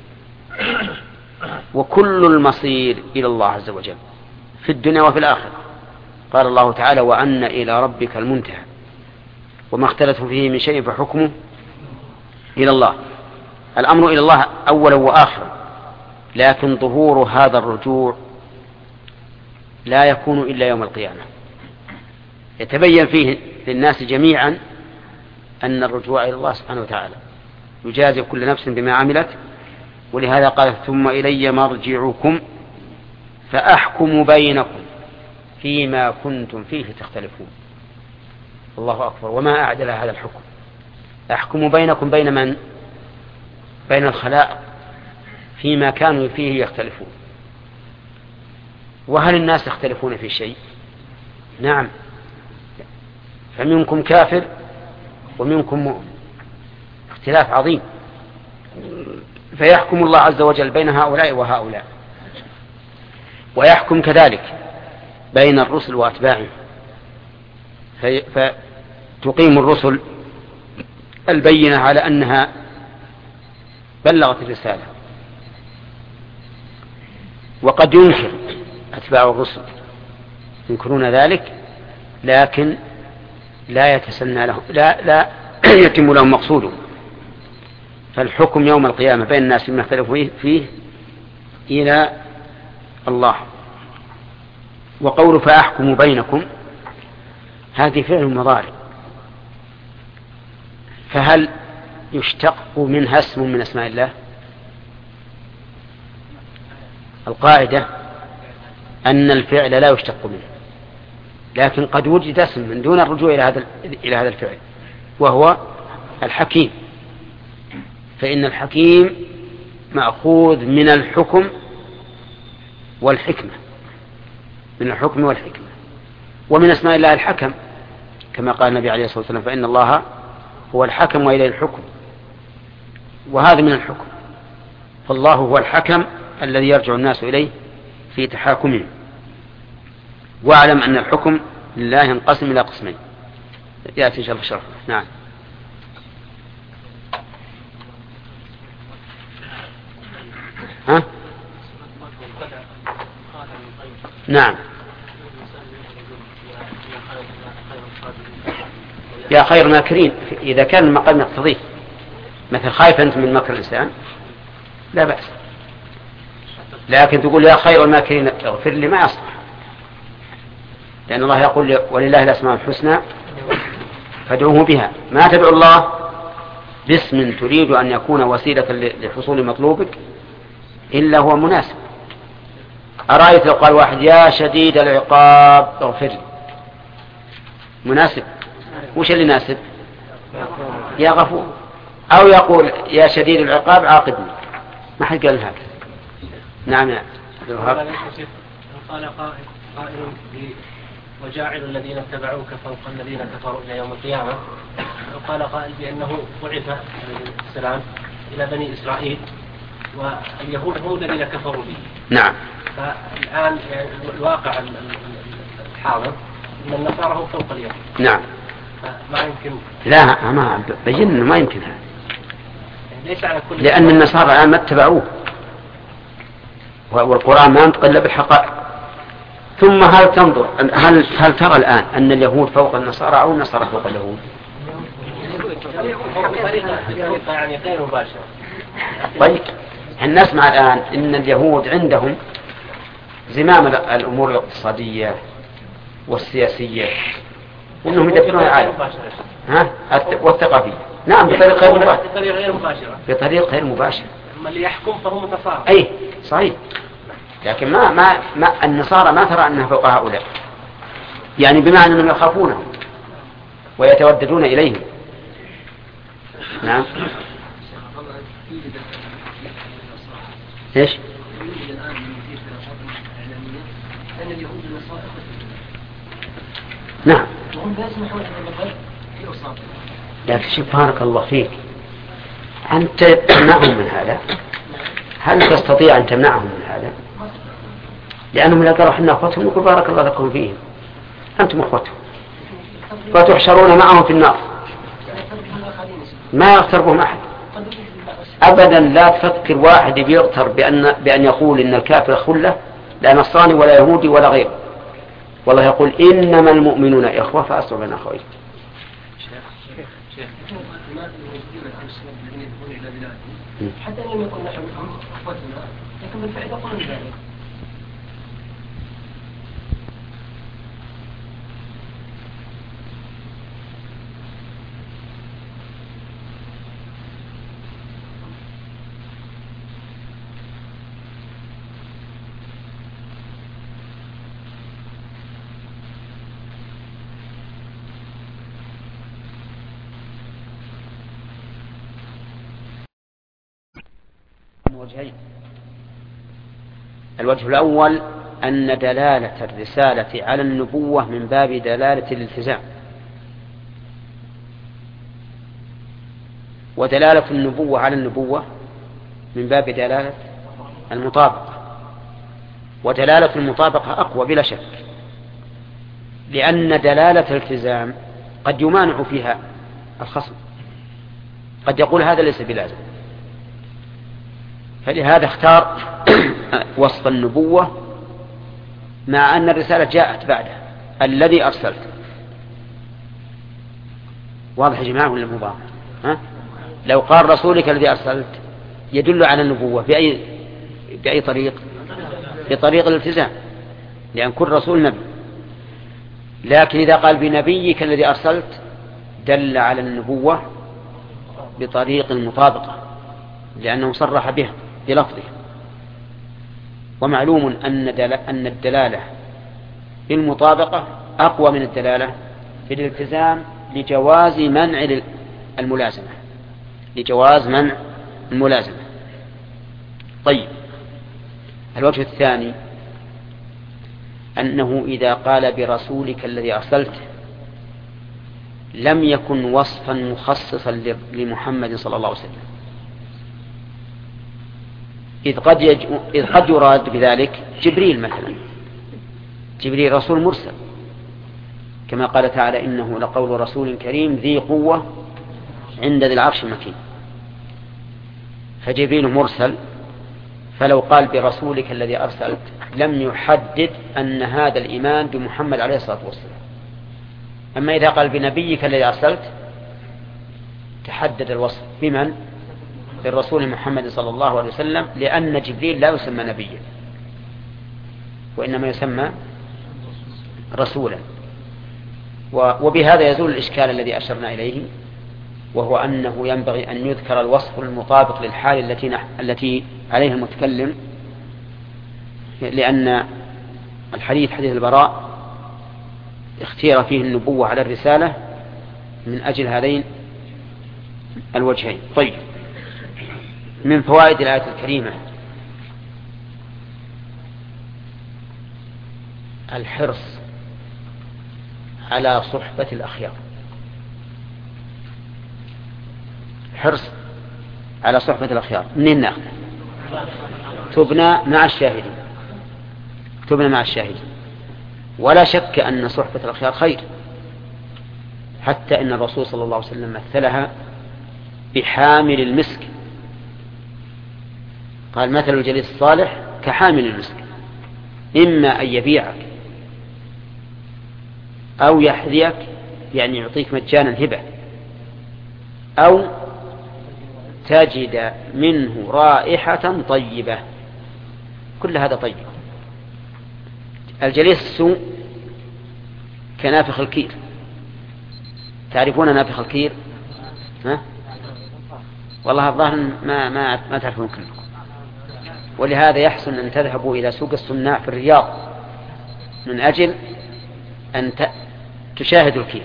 وكل المصير إلى الله عز وجل في الدنيا وفي الآخرة. قال الله تعالى وأن إلى ربك المنتهى وما اختلفتم فيه من شيء فحكمه إلى الله. الأمر إلى الله أولا وآخرا، لكن ظهور هذا الرجوع لا يكون إلا يوم القيامة، يتبين فيه للناس جميعا أن الرجوع إلى الله سبحانه وتعالى يجازي كل نفس بما عملت. ولهذا قال ثم إلي مرجعكم فأحكم بينكم فيما كنتم فيه تختلفون. الله أكبر، وما أعدل هذا الحكم. أحكم بينكم بين من؟ بين الخلائق فيما كانوا فيه يختلفون. وهل الناس يختلفون في شيء؟ نعم، فمنكم كافر ومنكم مؤمن، اختلاف عظيم. فيحكم الله عز وجل بين هؤلاء وهؤلاء، ويحكم كذلك بين الرسل وأتباعهم، فتقيم الرسل البينة على أنها بلغت الرسالة، وقد ينكر أتباع الرسل ينكرون ذلك، لكن لا يتسنى لهم، لا يتم لهم مقصودهم. فالحكم يوم القيامة بين الناس فيما اختلفوا فيه إلى الله. وقول فأحكم بينكم هذه فعل مضارع، فهل يشتق منها اسم من أسماء الله؟ القاعدة أن الفعل لا يشتق منه، لكن قد وجد اسم من دون الرجوع إلى هذا الفعل، وهو الحكيم. فإن الحكيم مأخوذ من الحكم والحكمة، من الحكم والحكمة. ومن أسماء الله الحكم، كما قال النبي عليه الصلاة والسلام فإن الله هو الحكم وإليه الحكم، وهذا من الحكم. فالله هو الحكم الذي يرجع الناس إليه في تحاكمهم. واعلم أن الحكم لله ينقسم إلى قسمين، يأتي إن شاء الله شرح. نعم. ها؟ نعم. يا خير ماكرين، إذا كان المقام يقتضيه، مثل خايف أنت من مكر الإنسان لا بأس، لكن تقول يا خير الماكرين اغفر لي ما يصلح، لأن الله يقول ولله الأسماء الحسنى فادعوه بها. ما تدعو الله باسم تريد أن يكون وسيلة لحصول مطلوبك إلا هو مناسب. أرأيت لو قال واحد يا شديد العقاب اغفر لي، مناسب؟ وش اللي ناسب؟ يا غفور. أو يقول يا شديد العقاب عاقبني، ما حد قال هكذا. نعم يا عبد الوهاب. قال قائل وجاعل الذين اتبعوك فوق الذين كفروا إلى يوم القيامة، وقال قائل بأنه بعث عليه السلام إلى بني إسرائيل واليهود هم الذين كفروا به. نعم. فالآن يعني الواقع الحاضر أن النصارى هم فوق اليهود. نعم. ما يمكن. لا ما بين إنه ما يمكن هذا، ليس على كل، لأن النصارى الآن ما اتبعوه، والقرآن ما ينطق إلا بالحقائق. ثم هل تنظر هل ترى الآن أن اليهود فوق النصارى أو النصارى فوق اليهود؟ بطريقة يعني غير مباشرة. طيب نسمع الآن أن اليهود عندهم زمام الأمور الاقتصادية والسياسية، وأنهم يدبرون العالم والثقافية. نعم بطريقة غير مباشرة. بطريقة غير مباشرة. بطريقة غير مباشرة. أما اللي يحكم فهو متصارع. أي صحيح. لكن ما النصارى ما ترى أنها فوق هؤلاء، يعني بمعنى أنهم يخافونهم ويتوددون إليهم. نعم. إيش؟ نعم. لكن شوف بارك الله فيك، أنت تمنعهم من هذا؟ هل تستطيع أن تمنعهم من هذا؟ لأنهم إذا قالوا حنا أخوتهم يقول بارك الله لكم فيهم، أنتم أخوتهم فتحشرون معهم في النار، ما يغتر بهم أحد أبدا. لا تفكر واحد بيغتر بأن يقول إن الكافر خلة، لا نصراني ولا يهودي ولا غيره. والله يقول إنما المؤمنون إخوة فأصلوا بين أخوين. حتى لم يكن نحن أخوتنا لكن بالفعل يقولون ذلك. وجهين. الوجه الأول أن دلالة الرسالة على النبوة من باب دلالة الالتزام، ودلالة النبوة على النبوة من باب دلالة المطابقة، ودلالة المطابقة أقوى بلا شك، لأن دلالة الالتزام قد يمانع فيها الخصم، قد يقول هذا ليس بلازم، فلهذا اختار وصف النبوة مع أن الرسالة جاءت بعده الذي أرسلت. واضح يا جماعة ولا مو واضح؟ لو قال رسولك الذي أرسلت يدل على النبوة بأي طريق؟ بطريق الالتزام، لأن كل رسول نبي. لكن إذا قال بنبيك الذي أرسلت دل على النبوة بطريق المطابقة، لأنه صرح بها بلفظه. ومعلوم أن الدلالة بالمطابقة أقوى من الدلالة بالالتزام لجواز منع الملازمة، لجواز منع الملازمة. طيب، الوجه الثاني أنه إذا قال برسولك الذي أرسلت لم يكن وصفا مخصصا لمحمد صلى الله عليه وسلم، إذ قد يراد بذلك جبريل مثلا. جبريل رسول مرسل، كما قال تعالى إنه لقول رسول كريم ذي قوة عند ذي العرش مكين، فجبريل مرسل. فلو قال برسولك الذي أرسلت لم يحدد أن هذا الإيمان بمحمد عليه الصلاة والسلام. أما إذا قال بنبيك الذي أرسلت تحدد الوصف بمن؟ بالرسول محمد صلى الله عليه وسلم، لأن جبريل لا يسمى نبيا وإنما يسمى رسولا. وبهذا يزول الإشكال الذي أشرنا إليه، وهو أنه ينبغي أن يذكر الوصف المطابق للحال التي عليها المتكلم، لأن الحديث حديث البراء اختير فيه النبوة على الرسالة من أجل هذين الوجهين. طيب، من فوائد الآية الكريمة الحرص على صحبة الأخيار، حرص على صحبة الأخيار. منين نأخذ؟ تبنى مع الشاهدين، تبنى مع الشاهدين. ولا شك أن صحبة الأخيار خير، حتى إن الرسول صلى الله عليه وسلم مثلها بحامل المسك، قال مثل الجليس الصالح كحامل المسك، إما أن يبيعك أو يحذيك، يعني يعطيك مجانا هبة، أو تجد منه رائحة طيبة. كل هذا طيب. الجليس السوء كنافخ الكير، تعرفون نافخ الكير؟ والله الظاهر ما تعرفون كلكم. ولهذا يحسن أن تذهبوا إلى سوق الصناع في الرياض من أجل أن تشاهدوا الكير،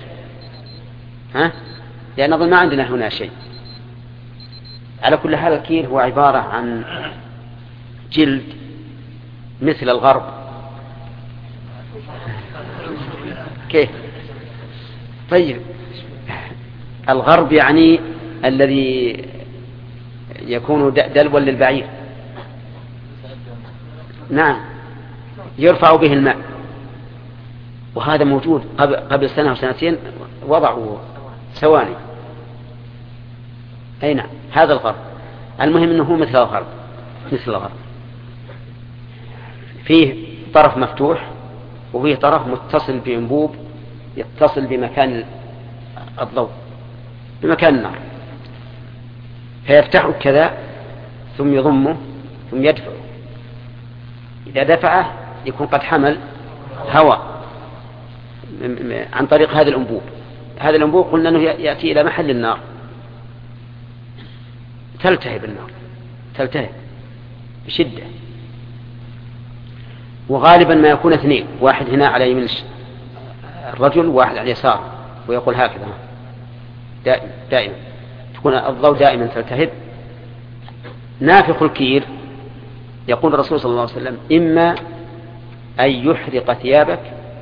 لأن أظن ما عندنا هنا شيء. على كل حال الكير هو عبارة عن جلد مثل الغرب. كيف؟ طيب الغرب يعني الذي يكون دلوا للبعير. نعم، يرفع به الماء، وهذا موجود قبل سنة أو سنتين وضعوا سواني. أي نعم، هذا الغرب. المهم أنه مثل الغرب، مثل الغرب، فيه طرف مفتوح وفيه طرف متصل بأنبوب يتصل بمكان الضوء، بمكان النار، فيفتحه كذا ثم يضمه ثم يدفعه. إذا دفعه يكون قد حمل هواء عن طريق هذا الأنبوب. هذا الأنبوب قلنا أنه يأتي إلى محل النار، تلتهب النار، تلتهب بشدة. وغالبا ما يكون اثنين، واحد هنا على يمين الرجل وواحد على اليسار، ويقول هكذا دائما تكون الضوء دائما تلتهب. نافخ الكير يقول الرسول صلى الله عليه وسلم: إما أن يحرق ثيابك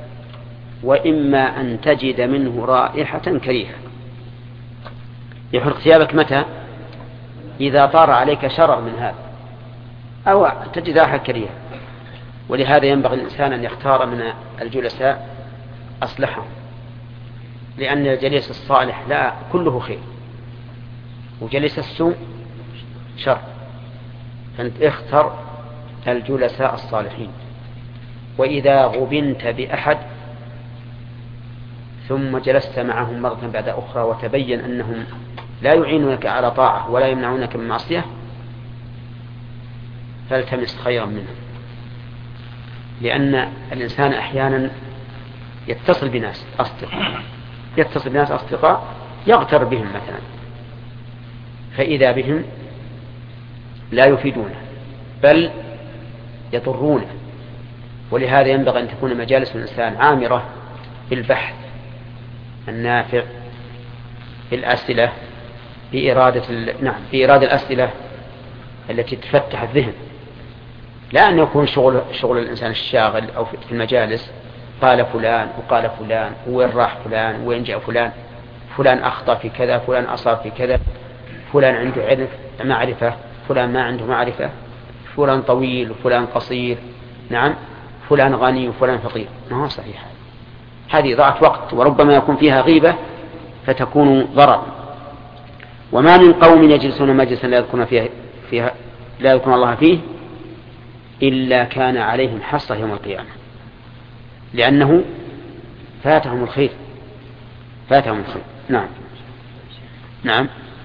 وإما أن تجد منه رائحة كريهة. يحرق ثيابك متى؟ إذا طار عليك شرر من هذا أو تجد رائحة كريهة. ولهذا ينبغي الإنسان أن يختار من الجلساء أصلحهم، لأن الجليس الصالح لا كله خير، وجليس السوء شر. فأنت اختر الجلساء الصالحين. وإذا غبنت بأحد ثم جلست معهم مرة بعد أخرى وتبين أنهم لا يعينونك على طاعة ولا يمنعونك من معصية، فالتمس خيرا منهم. لأن الإنسان أحيانا يتصل بناس أصدقاء يغتر بهم مثلا، فإذا بهم لا يفيدونه بل يضرونه. ولهذا ينبغي أن تكون مجالس الإنسان عامرة بالبحث النافع، بالأسئلة، بإرادة الأسئلة التي تفتح الذهن، لا أن يكون شغل الإنسان الشاغل أو في المجالس قال فلان وقال فلان، وين راح فلان وين جاء فلان، فلان أخطأ في كذا، فلان أصاب في كذا، فلان عنده علم معرفة، فلان ما عنده معرفة، فلان طويل وفلان قصير، نعم، فلان غني وفلان فقير. ما هو صحيح. هذه ضاعت وقت، وربما يكون فيها غيبة فتكون ضرر. وما من قوم يجلسون مجلسا لا يذكرون الله فيه إلا كان عليهم حصة يوم القيامة، لأنه فاتهم الخير. نعم.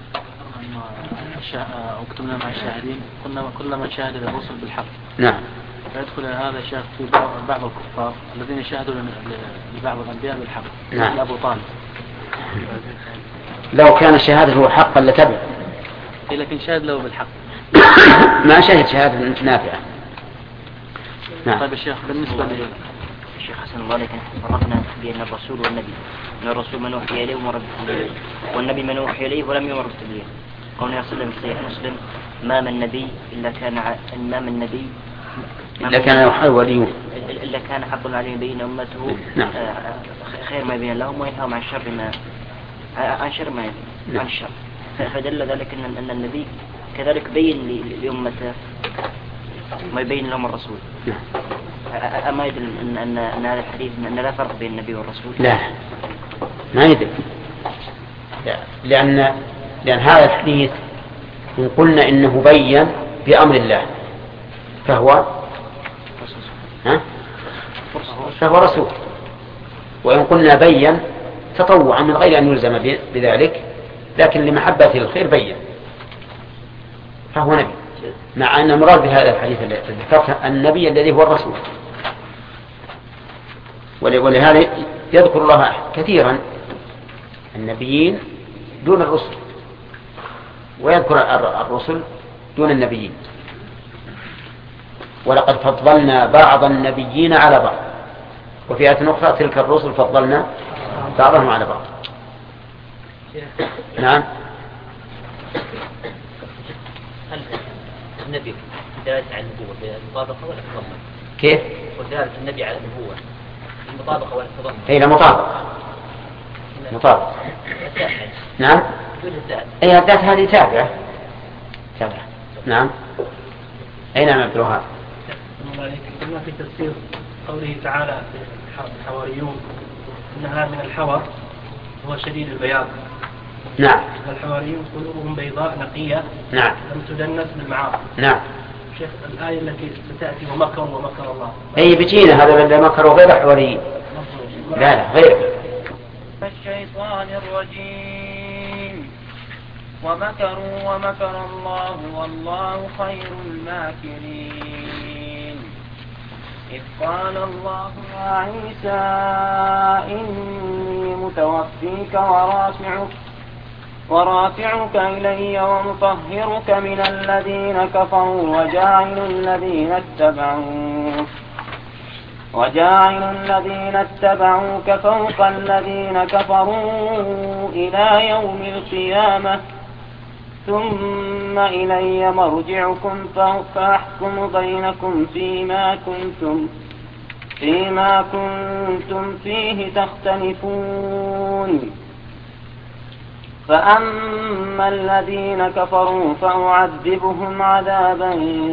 وكتبنا مع الشاهدين كلما شاهد الرسل بالحق. نعم. فيدخل هذا الشاهد في بعض الكفار الذين شاهدوا لبعض الأنبياء بالحق. نعم. أبو طالب لو كان شهادته حقا لتبع، لكن شاهد له بالحق ما شهد شهادة نافعة. نعم. طيب الشيخ، بالنسبة الشيخ حسن الله عليك، فرقنا بين الرسول والنبي، أن الرسول من أوحي إليه ومر بالتبليغ، والنبي من أوحي إليه ولم يمر بالتبليغ. قولنا يصل في صحيح مسلم: ما من نبي إلا كان يوحى وليه إلا كان حق عليه بين أمته خير ما بين لهم وينهاهم عن شر عن الشر. فدل ذلك أن النبي كذلك بين لأمته ما يبين لهم الرسول. أما يدل أن هذا الحديث أن لا فرق بين النبي والرسول؟ لا، ما يدل، لأن هذا الحديث إن قلنا إنه بين بأمر الله فهو رسول، وإن قلنا بين تطوعا من غير أن يلزم بذلك، لكن لمحبة الخير بين فهو نبي، مع أن مراد بهذا الحديث الذي ذكرته النبي الذي هو الرسول. ولهذا يذكر الله كثيرا النبيين دون الرسل، ويذكر الرسل دون النبيين. ولقد فضلنا بعض النبيين على بعض، وفي آية أخرى تلك الرسل فضلنا بعضهم على بعض. نعم. هل النبي دالت على النبوة بالمطابقة ولا التضمن؟ كيف؟ ودالت النبي على النبوة المطابقة ولا التضمن؟ هي مطابقة. مطابقة. نعم. أي الذات هذه تابعة. نعم. أين نعم عبد الوهاب؟ كما في تفسير قوله تعالى الحواريون إنها من الحور هو شديد البياض. نعم. الحواريون قلوبهم بيضاء نقية. نعم. لم تدنس بالمعاصي. نعم. شيخ الآية التي ستأتي ومكر الله. أي بجينا هذا اللي مكروا غير حواريين. لا غير. الشيطان الرجيم ومكروا ومكر الله والله خير الماكرين. إذ قال الله يا عيسى إني متوفيك ورافعك إلي ومطهرك من الذين كفروا وجاعل الذين اتبعوك فوق الذين كفروا إلى يوم القيامة ثم إلي مرجعكم فأحكم بينكم فيما كنتم فيه تختلفون. فأما الذين كفروا فأعذبهم عذابا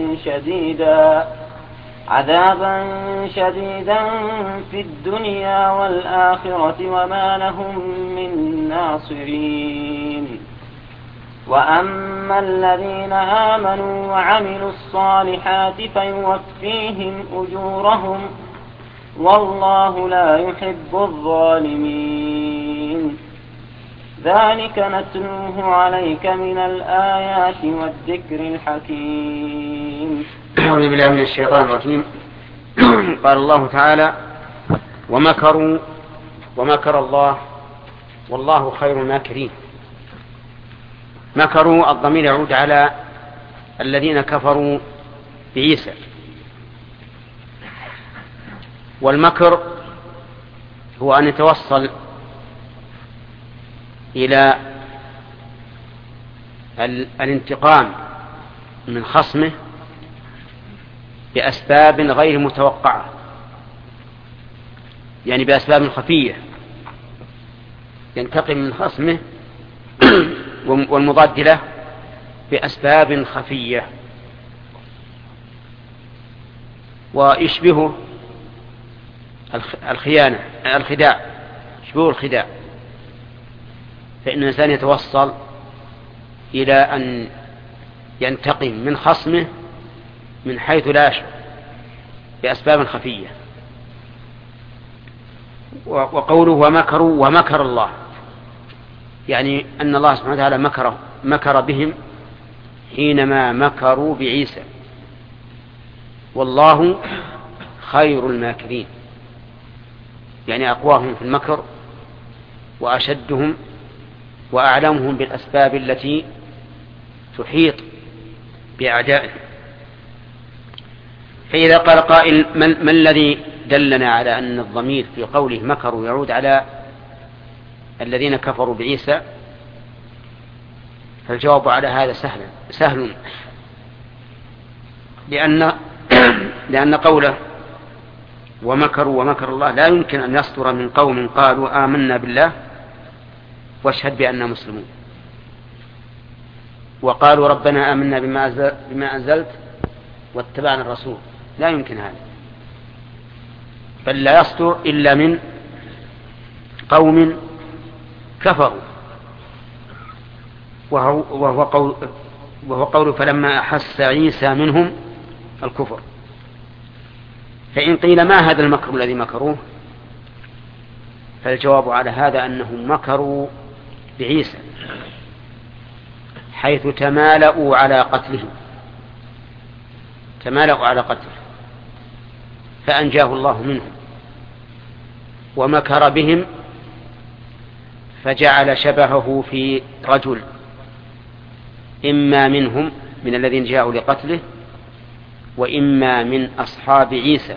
شديدا في الدنيا والآخرة وما لهم من ناصرين. وأما الذين آمنوا وعملوا الصالحات فيوفيهم أجورهم والله لا يحب الظالمين. ذلك نتلوه عليك من الآيات والذكر الحكيم. أعوذ بالله من الشيطان الرجيم. قال الله تعالى ومكروا ومكر الله والله خير الماكرين. مكروا الضمير يعود على الذين كفروا بعيسى، والمكر هو أن يتوصل إلى الانتقام من خصمه بأسباب غير متوقعة، يعني بأسباب خفية، ينتقم من خصمه والمضاد له بأسباب خفية. ويشبه الخداع، يشبه الخداع، فإن الإنسان يتوصل إلى أن ينتقم من خصمه من حيث لا يشعر بأسباب خفية. وقوله ومكروا ومكر الله، يعني أن الله سبحانه وتعالى مكر بهم حينما مكروا بعيسى، والله خير الماكرين، يعني أقواهم في المكر وأشدهم وأعلمهم بالأسباب التي تحيط بأعدائه. فإذا قال قائل ما الذي دلنا على أن الضمير في قوله مكروا يعود على الذين كفروا بعيسى؟ فالجواب على هذا سهل لأن قوله ومكروا ومكر الله لا يمكن أن يصدر من قوم قالوا آمنا بالله واشهد بأننا مسلمون وقالوا ربنا آمنا بما أنزلت واتبعنا الرسول، لا يمكن هذا، بل لا يصدر إلا من قوم كفروا، وهو قول فلما أحس عيسى منهم الكفر. فإن قيل ما هذا المكر الذي مكروه؟ فالجواب على هذا أنهم مكروا بعيسى حيث تمالؤوا على قتله، فأنجاه الله منهم، ومكر بهم فجعل شبهه في رجل إما منهم من الذين جاءوا لقتله وإما من أصحاب عيسى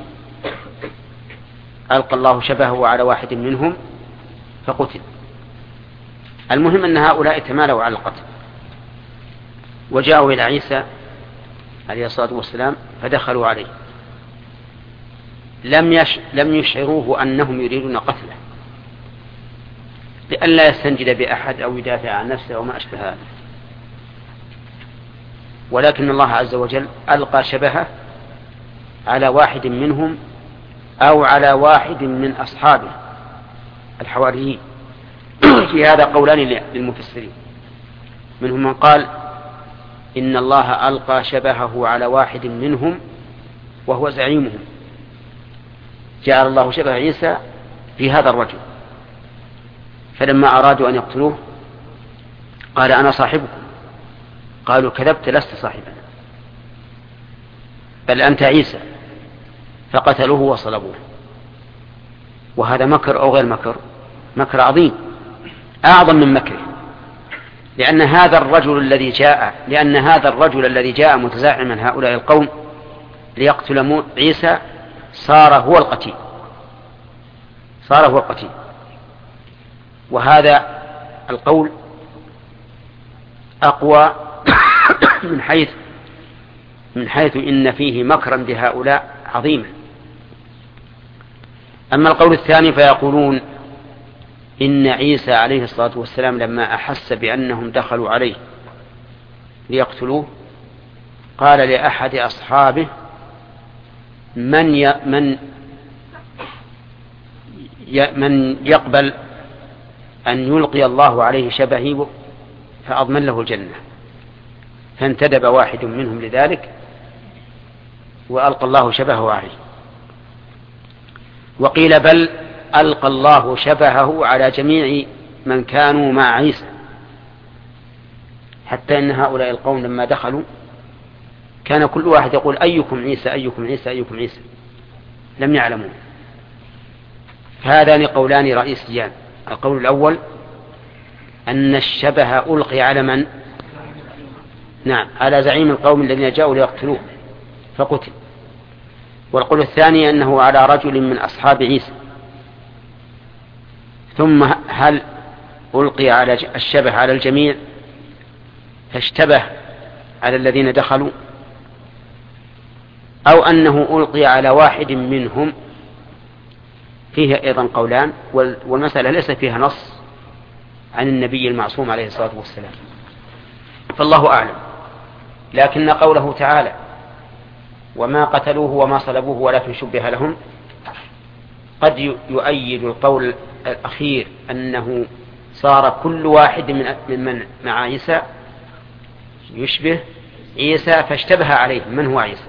ألقى الله شبهه على واحد منهم فقتل. المهم أن هؤلاء تمالوا على القتل وجاءوا إلى عيسى عليه الصلاة والسلام فدخلوا عليه، لم يشعروه أنهم يريدون قتله لئلا يستنجد بأحد أو يدافع عن نفسه وما أشبه هذا، ولكن الله عز وجل ألقى شبهه على واحد منهم أو على واحد من أصحابه الحواريين. في هذا قولان للمفسرين، منهم من قال إن الله ألقى شبهه على واحد منهم وهو زعيمهم، جعل الله شبه عيسى في هذا الرجل، فلما أرادوا أن يقتلوه قال أنا صاحبكم، قالوا كذبت لست صاحبنا بل أنت عيسى، فقتلوه وصلبوه. وهذا مكر أو غير مكر؟ مكر عظيم أعظم من مكره، لأن هذا الرجل الذي جاء متزعما هؤلاء القوم ليقتل عيسى صار هو القتيل. وهذا القول أقوى من حيث إن فيه مكرا بهؤلاء عظيما. أما القول الثاني فيقولون إن عيسى عليه الصلاة والسلام لما أحس بأنهم دخلوا عليه ليقتلوه قال لأحد أصحابه من يقبل أن يلقي الله عليه شبهي فأضمن له الجنة، فانتدب واحد منهم لذلك وألقى الله شبهه عليه. وقيل بل ألقى الله شبهه على جميع من كانوا مع عيسى، حتى إن هؤلاء القوم لما دخلوا كان كل واحد يقول أيكم عيسى أيكم عيسى أيكم عيسى، لم يعلمون. هذان قولان رئيسيان، القول الأول أن الشبه ألقي على من؟ نعم، على زعيم القوم الذين جاءوا ليقتلوه فقتل. والقول الثاني أنه على رجل من أصحاب عيسى. ثم هل ألقي على الشبه على الجميع فاشتبه على الذين دخلوا، أو أنه ألقي على واحد منهم؟ فيه أيضا قولان، والمسألة ليس فيها نص عن النبي المعصوم عليه الصلاة والسلام، فالله أعلم. لكن قوله تعالى وما قتلوه وما صلبوه ولكن شبه لهم قد يؤيد القول الأخير أنه صار كل واحد من مع عيسى يشبه عيسى فاشتبه عليه من هو عيسى.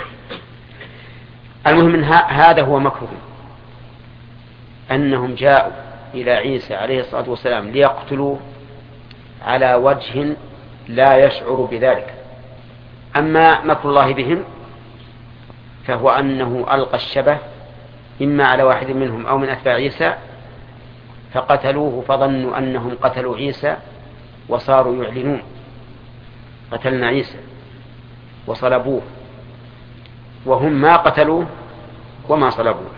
المهم من هذا هو مكره، أنهم جاءوا إلى عيسى عليه الصلاة والسلام ليقتلوه على وجه لا يشعر بذلك. أما مكر الله بهم فهو أنه ألقى الشبه إما على واحد منهم أو من أتباع عيسى فقتلوه، فظنوا أنهم قتلوا عيسى وصاروا يعلنون قتلنا عيسى وصلبوه، وهم ما قتلوه وما صلبوه.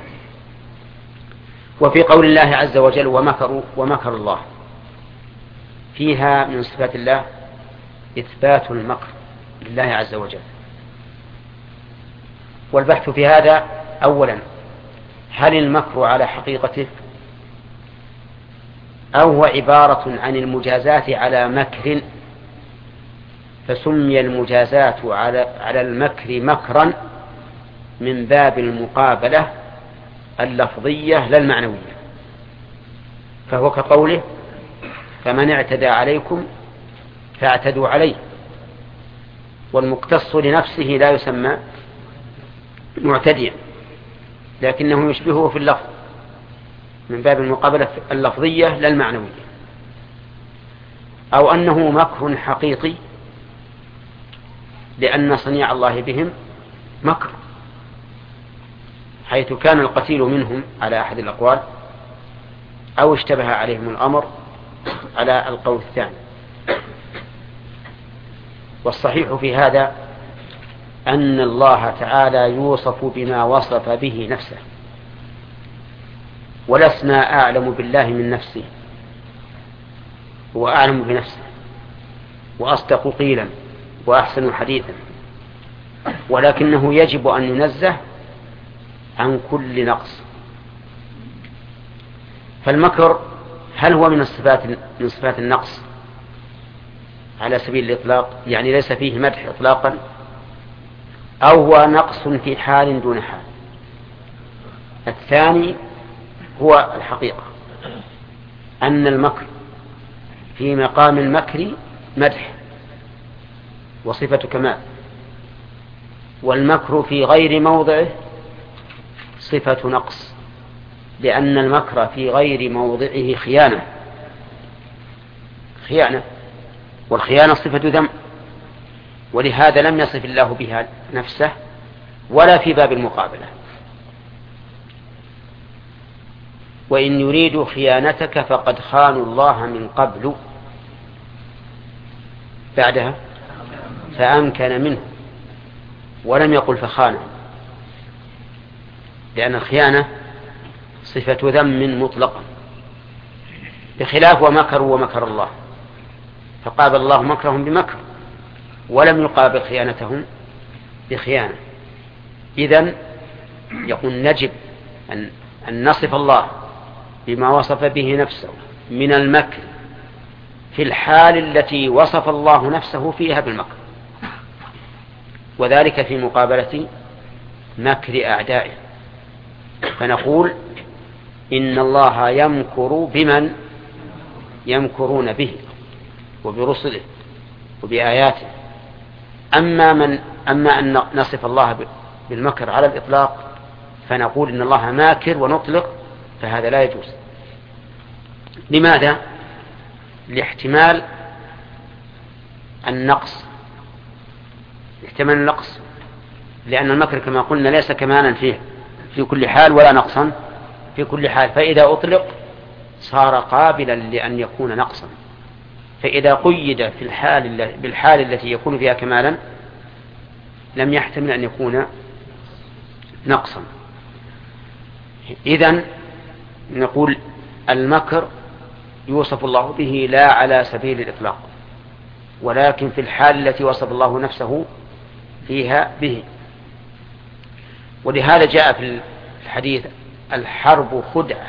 وفي قول الله عز وجل ومكروا ومكر الله فيها من صفات الله إثبات المكر لله عز وجل. والبحث في هذا أولا هل المكر على حقيقته أو هو عبارة عن المجازات على مكر، فسمي المجازات على المكر مكرا من باب المقابلة اللفظية لا المعنوية، فهو كقوله فمن اعتدى عليكم فاعتدوا عليه، والمقتص لنفسه لا يسمى معتديا لكنه يشبهه في اللفظ من باب المقابلة اللفظية لا المعنوية. أو أنه مكر حقيقي لأن صنيع الله بهم مكر، حيث كان القتيل منهم على أحد الأقوال أو اشتبه عليهم الأمر على القول الثاني. والصحيح في هذا أن الله تعالى يوصف بما وصف به نفسه، ولسنا أعلم بالله من نفسه، هو أعلم بنفسه وأصدق قيلا وأحسن حديثا، ولكنه يجب أن ينزه عن كل نقص. فالمكر هل هو من صفات النقص على سبيل الإطلاق، يعني ليس فيه مدح إطلاقا، أو هو نقص في حال دون حال؟ الثاني هو الحقيقة، أن المكر في مقام المكر مدح وصفة كمال، والمكر في غير موضعه صفة نقص، لأن المكر في غير موضعه خيانة، والخيانة صفة ذم، ولهذا لم يصف الله بها نفسه ولا في باب المقابلة. وإن يريدوا خيانتك فقد خانوا الله من قبل، بعدها فأمكن منه، ولم يقل فخانه، لأن الخيانة صفة ذم مطلقا، بخلاف ومكروا ومكر الله، فقابل الله مكرهم بمكر ولم يقابل خيانتهم بخيانة. إذن يقول نجب أن نصف الله بما وصف به نفسه من المكر في الحال التي وصف الله نفسه فيها بالمكر، وذلك في مقابلة مكر أعدائه. فنقول إن الله يمكر بمن يمكرون به وبرسله وبآياته. أما أن نصف الله بالمكر على الإطلاق فنقول إن الله ماكر ونطلق، فهذا لا يجوز. لماذا؟ لاحتمال النقص، احتمال النقص، لأن المكر كما قلنا ليس كمالا فيه في كل حال ولا نقصا في كل حال، فإذا أطلق صار قابلا لأن يكون نقصا، فإذا قيد في بالحال التي يكون فيها كمالا لم يحتمل أن يكون نقصا. إذن نقول المكر يوصف الله به لا على سبيل الإطلاق، ولكن في الحال التي وصف الله نفسه فيها به. ولهذا جاء في الحديث الحرب خدعة،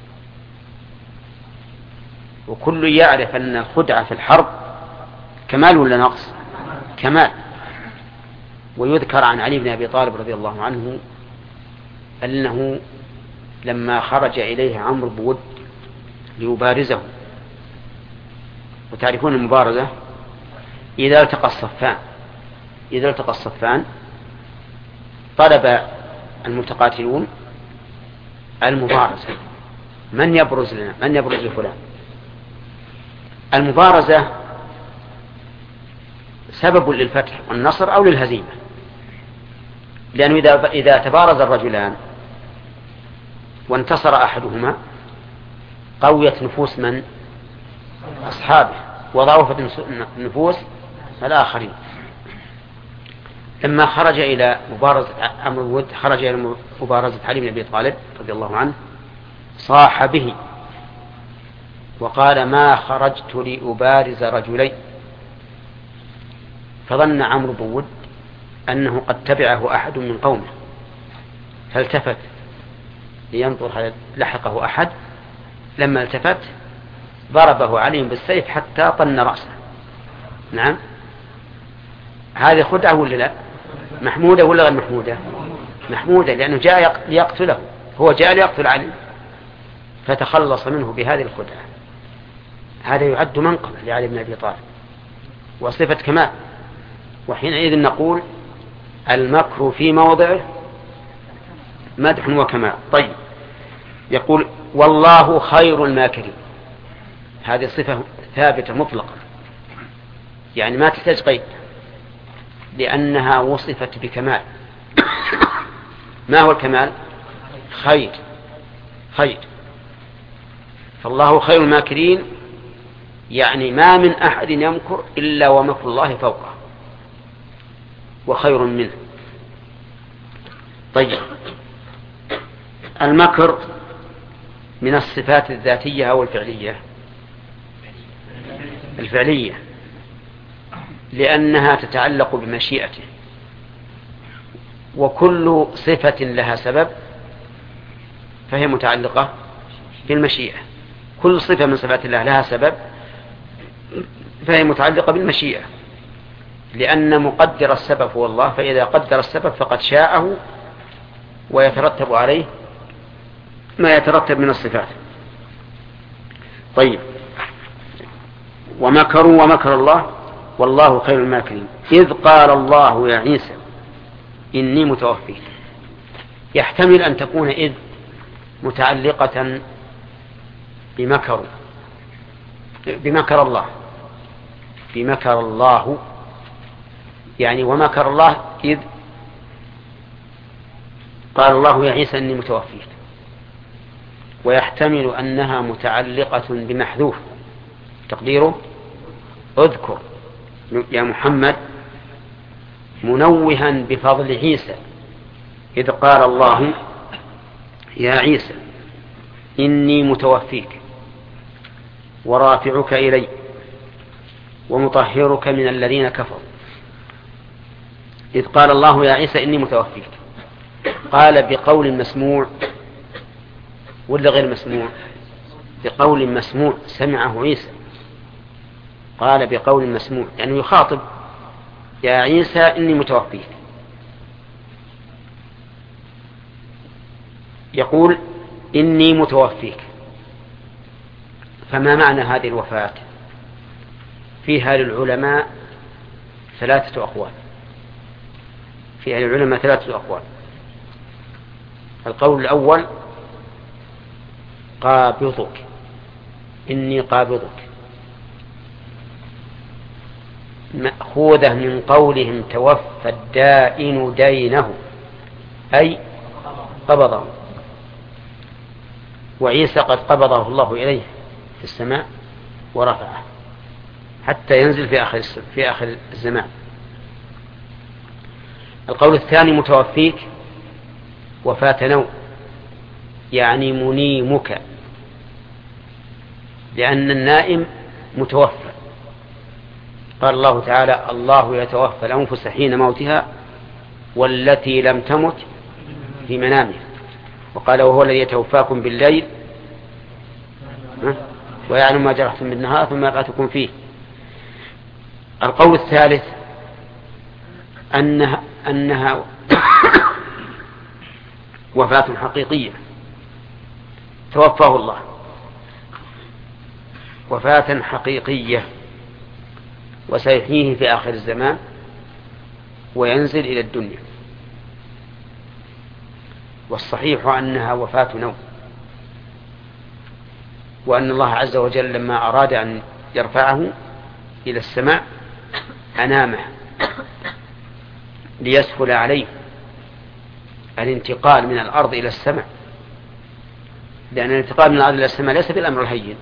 وكل يعرف أن الخدعة في الحرب كمال ولا نقص؟ كمال. ويذكر عن علي بن أبي طالب رضي الله عنه أنه لما خرج إليه عمرو بود ليبارزه، وتعرفون المبارزة إذا التقى الصفان طلب المتقاتلون المبارزة، من يبرز لنا، من يبرز لفلان. المبارزة سبب للفتح والنصر أو للهزيمة، لأنه إذا تبارز الرجلان وانتصر أحدهما قويت نفوس من؟ أصحابه، وضعفت نفوس الآخرين. لما خرج إلى مبارزة عمرو بود، خرج إلى مبارزة علي بن أبي طالب رضي الله عنه، صاح به وقال ما خرجت لأبارز رجلين، فظن عمرو بود أنه قد تبعه أحد من قومه، فالتفت لينظر هل لحقه أحد، لما التفت ضربه عليهم بالسيف حتى طن رأسه. نعم، هذه خدعة ولا لا؟ محمودة ولا غير محمودة؟ محمودة، لأنه جاء ليقتله، هو جاء ليقتل علي فتخلص منه بهذه الخدعة. هذا يعد منقبة لعلي بن أبي طالب وصفة كمال. وحينئذ نقول المكر في موضعه مدح وكمال. طيب، يقول والله خير الماكرين، هذه صفة ثابتة مطلقة، يعني ما تحتاج قيد، لأنها وصفت بكمال. ما هو الكمال؟ خير. فالله خير الماكرين، يعني ما من أحد يمكر إلا ومكر الله فوقه، وخير منه. طيب، المكر من الصفات الذاتية أو الفعلية؟ الفعلية، لأنها تتعلق بمشيئته، وكل صفة لها سبب فهي متعلقة بالمشيئة. كل صفة من صفات الله لها سبب فهي متعلقة بالمشيئة، لأن مقدر السبب هو الله، فإذا قدر السبب فقد شاءه ويترتب عليه ما يترتب من الصفات. طيب، ومكروا ومكر الله والله خير الماكرين. إذ قال الله يا عيسى إني متوفيك، يحتمل أن تكون إذ متعلقة بمكر الله، بمكر الله يعني ومكر الله إذ قال الله يا عيسى إني متوفيك، ويحتمل أنها متعلقة بمحذوف تقديره اذكر يا محمد منوها بفضل عيسى إذ قال الله يا عيسى إني متوفيك ورافعك إلي ومطهرك من الذين كفروا. إذ قال الله يا عيسى إني متوفيك، قال بقول مسموع ولا غير مسموع؟ بقول مسموع سمعه عيسى، قال بقول مسموع يعني يخاطب يا عيسى إني متوفيك، يقول إني متوفيك. فما معنى هذه الوفاة؟ فيها للعلماء ثلاثة أقوال. القول الأول قابضك، إني قابضك، مأخوذة من قولهم توفى الدائن دينه أي قبضه، وعيسى قد قبضه الله إليه في السماء ورفعه حتى ينزل في آخر الزمان. القول الثاني متوفيك وفاة نوم، يعني منيمك، لأن النائم متوفى. قال الله تعالى الله يتوفى الأنفس حين موتها والتي لم تمت في منامها، وقال وهو الذي يتوفاكم بالليل ويعلم ما جرحتم بالنهار ثم يبعثكم فيه. القول الثالث أنها وفاة حقيقية توفاه الله وفاة حقيقية وسيحييه في آخر الزمان وينزل إلى الدنيا. والصحيح أنها وفاة نوم، وأن الله عز وجل لما أراد أن يرفعه إلى السماء أنامه ليسهل عليه الانتقال من الأرض إلى السماء، لأن الانتقال من الأرض إلى السماء ليس بالأمر الهين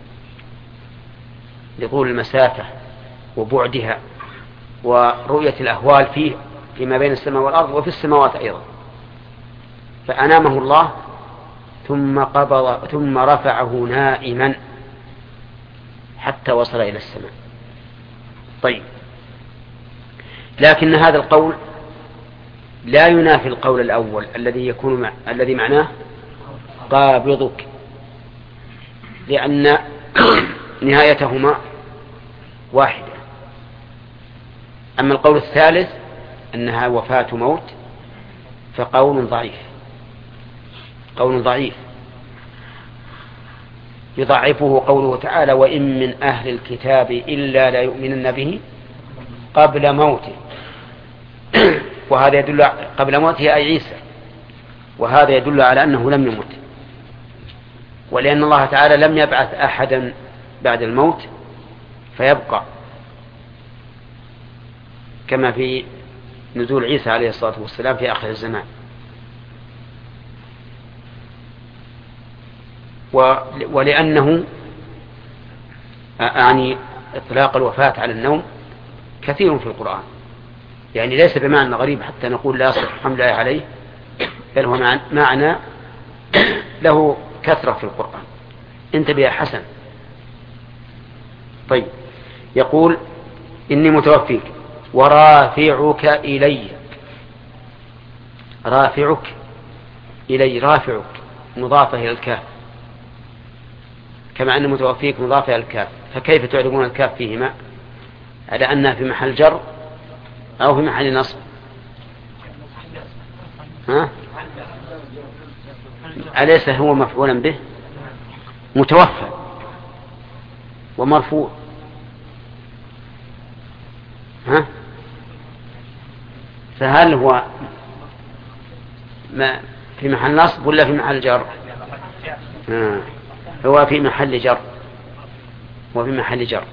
لطول المسافة وبعدها ورؤية الأهوال فيما بين السماء والأرض وفي السماوات أيضا. فأنامه الله ثم رفعه نائما حتى وصل إلى السماء. طيب، لكن هذا القول لا ينافي القول الأول الذي معناه قابضك، لأن نهايتهما واحدة. أما القول الثالث أنها وفاة موت فقول ضعيف يضعفه قوله تعالى وإن من أهل الكتاب إلا لا يؤمنن به قبل موته، وهذا يدل قبل موته أي عيسى، وهذا يدل على أنه لم يمت، ولأن الله تعالى لم يبعث أحدا بعد الموت فيبقى، كما في نزول عيسى عليه الصلاة والسلام في آخر الزمان. ولأنه يعني إطلاق الوفاة على النوم كثير في القرآن، يعني ليس بمعنى غريب حتى نقول لا يصح حمل الآية عليه، بل هو معنى له كثرة في القرآن. انتبه يا حسن. طيب، يقول إني متوفيك ورافعك إلي. رافعك إلي، رافعك مضافة إلى الكاف، كما أن متوفيك مضافة إلى الكاف، فكيف تعرفون الكاف فيهما على أنها في محل جر أو في محل نصب؟ ها؟ أليس هو مفعولا به متوفى ومرفوع؟ ها؟ فهل هو ما في محل نصب ولا في محل جر؟ هو في محل جر، وفي محل جر،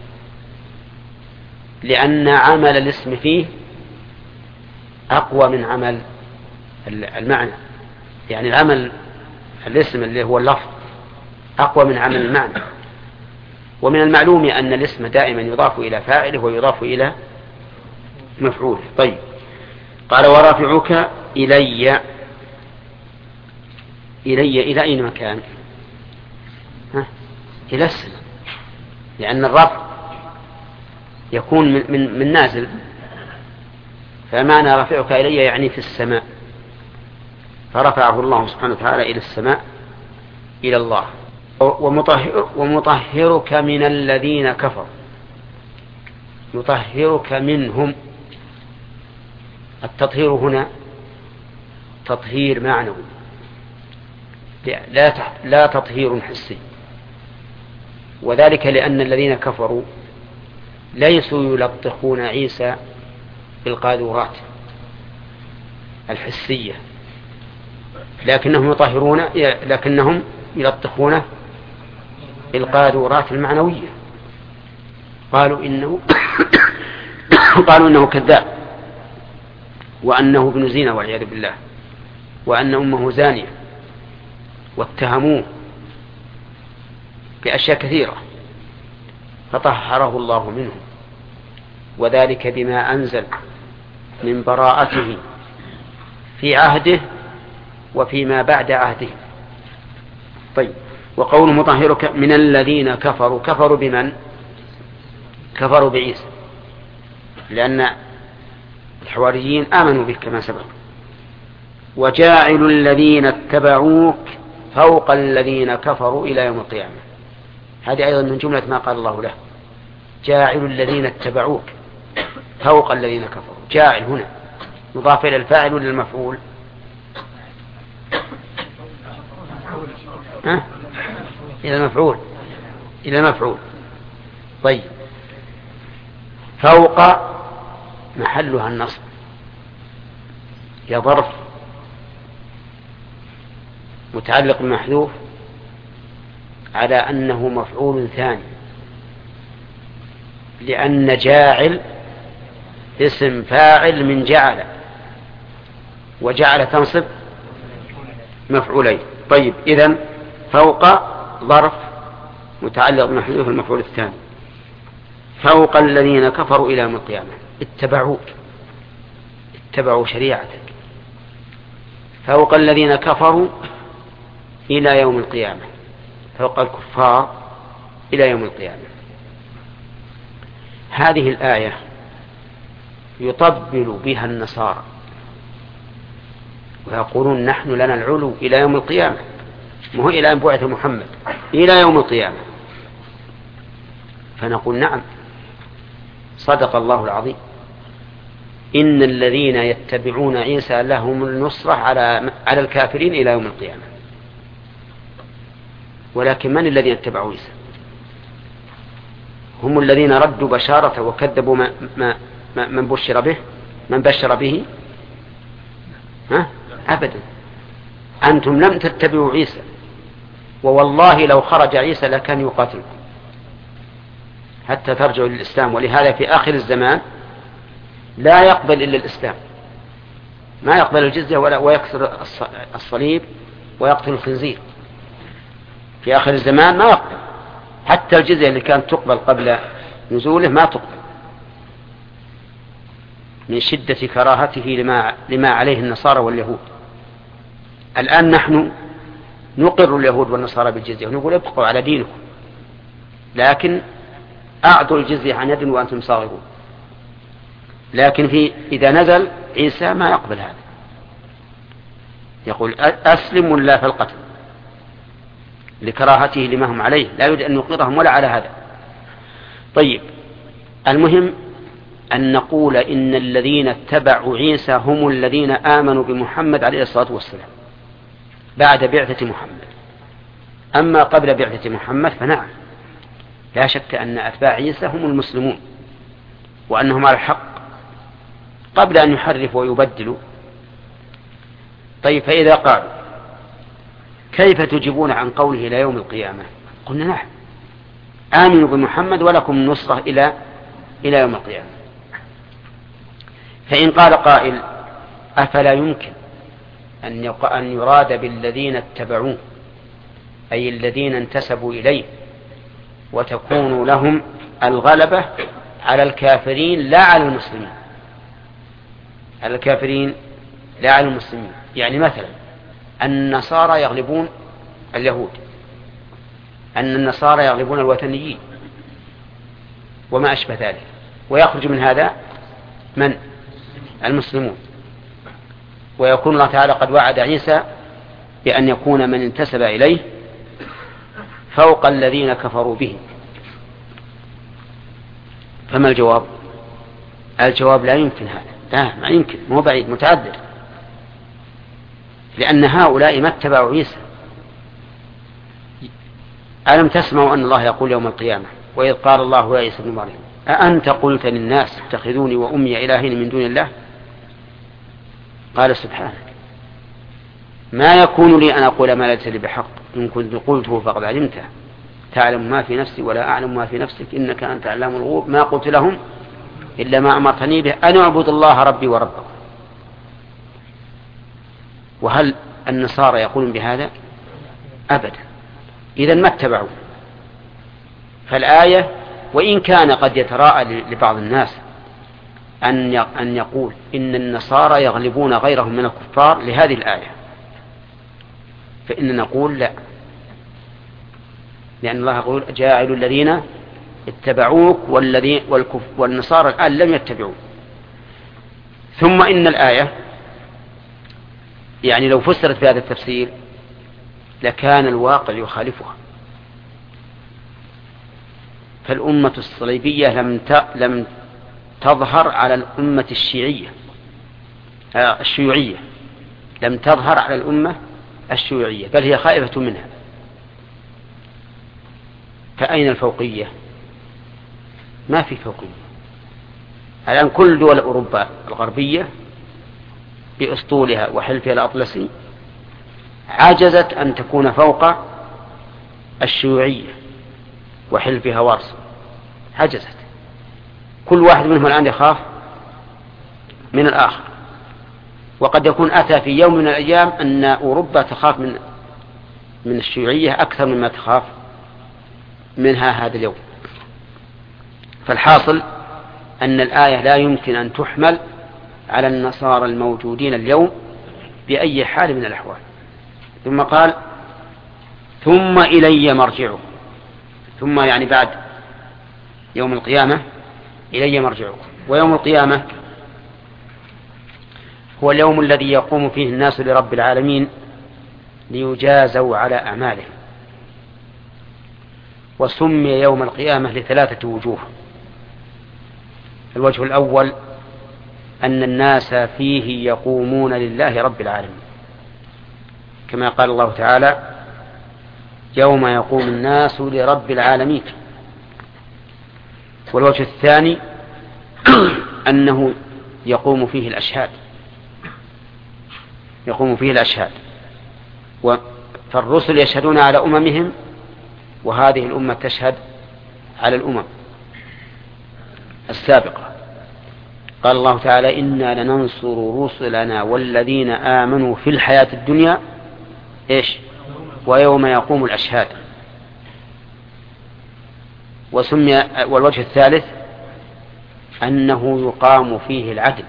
لأن عمل الاسم فيه أقوى من عمل المعنى. يعني العمل الاسم اللي هو اللفظ أقوى من عمل المعنى. ومن المعلوم أن الاسم دائما يضاف إلى فاعله ويضاف إلى مفعوله. طيب، قال ورافعك إلي. إلى أين مكان؟ إلى السماء، لأن الرفع يكون من نازل، فمعنى رافعك إلي يعني في السماء، فرفعه الله سبحانه وتعالى إلى السماء، إلى الله. ومطهرك من الذين كفروا. يطهرك منهم. التطهير هنا تطهير معنوي، لا تطهير حسي، وذلك لأن الذين كفروا ليسوا يلطخون عيسى بالقاذورات الحسية، لكنهم يلطخون بالقاذورات المعنوية. قالوا إنه كذاب، وأنه ابن زنا والعياذ بالله، وأن أمه زانية، واتهموه بأشياء كثيرة، فطهره الله منهم، وذلك بما أنزل من براءته في عهده وفيما بعد عهده. طيب، وقول مطهرك من الذين كفروا بمن؟ كفروا بعيسى، لأن الحواريين آمنوا به كما سبق. وجاعل الذين اتبعوك فوق الذين كفروا إلى يوم القيامة. هذه أيضا من جملة ما قال الله له، جاعل الذين اتبعوك فوق الذين كفروا. جاعل هنا مضاف إلى الفاعل ولا المفعول؟ إلى المفعول. طيب، فوق محلها النصب، يا ظرف متعلق بمحذوف على أنه مفعول ثاني، لأن جاعل اسم فاعل من جعل، وجعل تنصب مفعولين. طيب، إذن فوق ظرف متعلق بمحذوف المفعول الثاني، فوق الذين كفروا إلى يوم القيامة. اتبعوا شريعتك، فوق الذين كفروا إلى يوم القيامة، فوق الكفار إلى يوم القيامة. هذه الآية يطبل بها النصارى ويقولون نحن لنا العلو إلى يوم القيامة، ما هو إلى أن بعث محمد، إلى يوم القيامة. فنقول نعم، صدق الله العظيم، إن الذين يتبعون عيسى لهم النصرة على الكافرين إلى يوم القيامة. ولكن من الذين اتبعوا عيسى؟ هم الذين ردوا بشارته وكذبوا من بشر به. أبدا، أنتم لم تتبعوا عيسى، ووالله لو خرج عيسى لكان يقاتلكم حتى ترجعوا للإسلام. ولهذا في آخر الزمان لا يقبل إلا الإسلام، ما يقبل الجزية ويكسر الصليب ويقتل الخنزير. في آخر الزمان ما يقبل، حتى الجزية اللي كانت تقبل قبل نزوله ما تقبل. من شدة كراهته لما عليه النصارى واليهود. الآن نحن نقر اليهود والنصارى بالجزية ونقول ابقوا على دينكم، لكن أعطوا الجزية عن يد وأنتم صاغرون. لكن إذا نزل عيسى ما يقبل هذا، يقول أسلم ولا فالقتل، لكراهته لما هم عليه، لا يريد أن يقرهم ولا على هذا. طيب، المهم أن نقول إن الذين اتبعوا عيسى هم الذين آمنوا بمحمد عليه الصلاة والسلام بعد بعثة محمد. أما قبل بعثة محمد فنعم، لا شك أن أتباع عيسى هم المسلمون وأنهم على الحق قبل أن يحرفوا ويبدلوا. طيب، فإذا قالوا كيف تجيبون عن قوله إلى يوم القيامة؟ قلنا نعم، آمنوا بمحمد ولكم النصرة إلى يوم القيامة. فإن قال قائل أفلا يمكن أن يراد بالذين اتبعوه أي الذين انتسبوا إليه وتكون لهم الغلبة على الكافرين لا على المسلمين، على الكافرين لا على المسلمين. يعني مثلا النصارى يغلبون اليهود، أن النصارى يغلبون الوثنيين وما أشبه ذلك، ويخرج من هذا من؟ المسلمون. ويكون الله تعالى قد وعد عيسى بأن يكون من انتسب إليه فوق الذين كفروا به. فما الجواب؟ الجواب لا يمكن هذا، لا، ما يمكن، مو بعيد، متعذر، لأن هؤلاء ما اتبعوا عيسى. ألم تسمعوا أن الله يقول يوم القيامة وإذ قال الله يا عيسى ابن مريم أأنت قلت للناس اتخذوني وأمي إلهين من دون الله؟ قال سبحانك ما يكون لي أن أقول ما ليس لي بحق، إن كنت قلته فقد علمته، تعلم ما في نفسي ولا أعلم ما في نفسك، إنك أنت علام الغيوب، ما قلت لهم إلا ما أمرتني به أن أعبد الله ربي وربكم. وهل النصارى يقولون بهذا؟ أبدا. إذن ما اتبعوا. فالآية وإن كان قد يتراءى لبعض الناس أن يقول إن النصارى يغلبون غيرهم من الكفار لهذه الآية، فإن نقول لا، لأن الله يقول جاعل الذين اتبعوك والنصارى الآن لم يتبعوك. ثم إن الآية يعني لو فسرت بهذا التفسير لكان الواقع يخالفها. فالأمة الصليبية لم تظهر على الأمة الشيوعية، لم تظهر على الأمة الشيوعية، بل هي خائفة منها. فأين الفوقية؟ ما في فوقية. الآن كل دول أوروبا الغربية بأسطولها وحلفها الأطلسي عجزت أن تكون فوق الشيوعية وحلفها وارسو، عجزت. كل واحد منهم الآن يخاف من الآخر، وقد يكون أتى في يوم من الأيام أن أوروبا تخاف من الشيوعية أكثر مما تخاف منها هذا اليوم. فالحاصل أن الآية لا يمكن أن تحمل على النصارى الموجودين اليوم بأي حال من الأحوال. ثم قال ثم إلي مرجعكم، ثم يعني بعد يوم القيامة إلي مرجعكم. ويوم القيامة هو اليوم الذي يقوم فيه الناس لرب العالمين ليجازوا على أعمالهم. وسمي يوم القيامة لثلاثة وجوه. الوجه الأول أن الناس فيه يقومون لله رب العالمين، كما قال الله تعالى يوم يقوم الناس لرب العالمين. والوجه الثاني أنه يقوم فيه الأشهاد، يقوم فيه الأشهاد. فالرسل يشهدون على أممهم، وهذه الأمة تشهد على الأمم السابقة. قال الله تعالى إنا لننصر رسلنا والذين آمنوا في الحياة الدنيا ويوم يقوم الأشهاد. والوجه الثالث أنه يقام فيه العدل.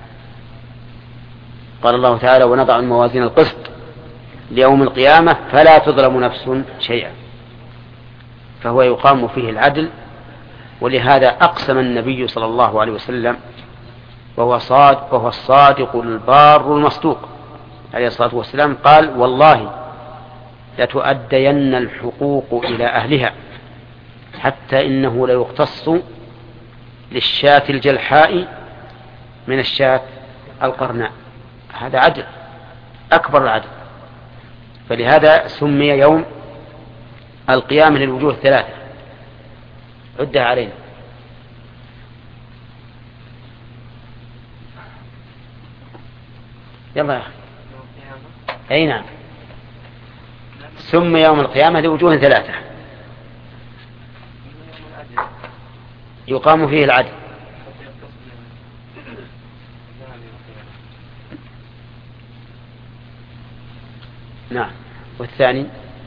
قال الله تعالى: ونضع الموازين القسط ليوم القيامة فلا تظلم نفس شيئا. فهو يقام فيه العدل، ولهذا أقسم النبي صلى الله عليه وسلم وهو الصادق البار المصدوق عليه الصلاة والسلام، قال: والله لتؤدين الحقوق إلى أهلها حتى إنه ليقتص للشاة الجلحاء من الشاة القرناء. هذا عدل، أكبر العدل. فلهذا سمي يوم القيامة للوجوه الثلاثة. عدها علينا. يلا يا أخي. أي نعم، سمي يوم القيامة لوجوه ثلاثة يقام فيه العدل. نعم. والثاني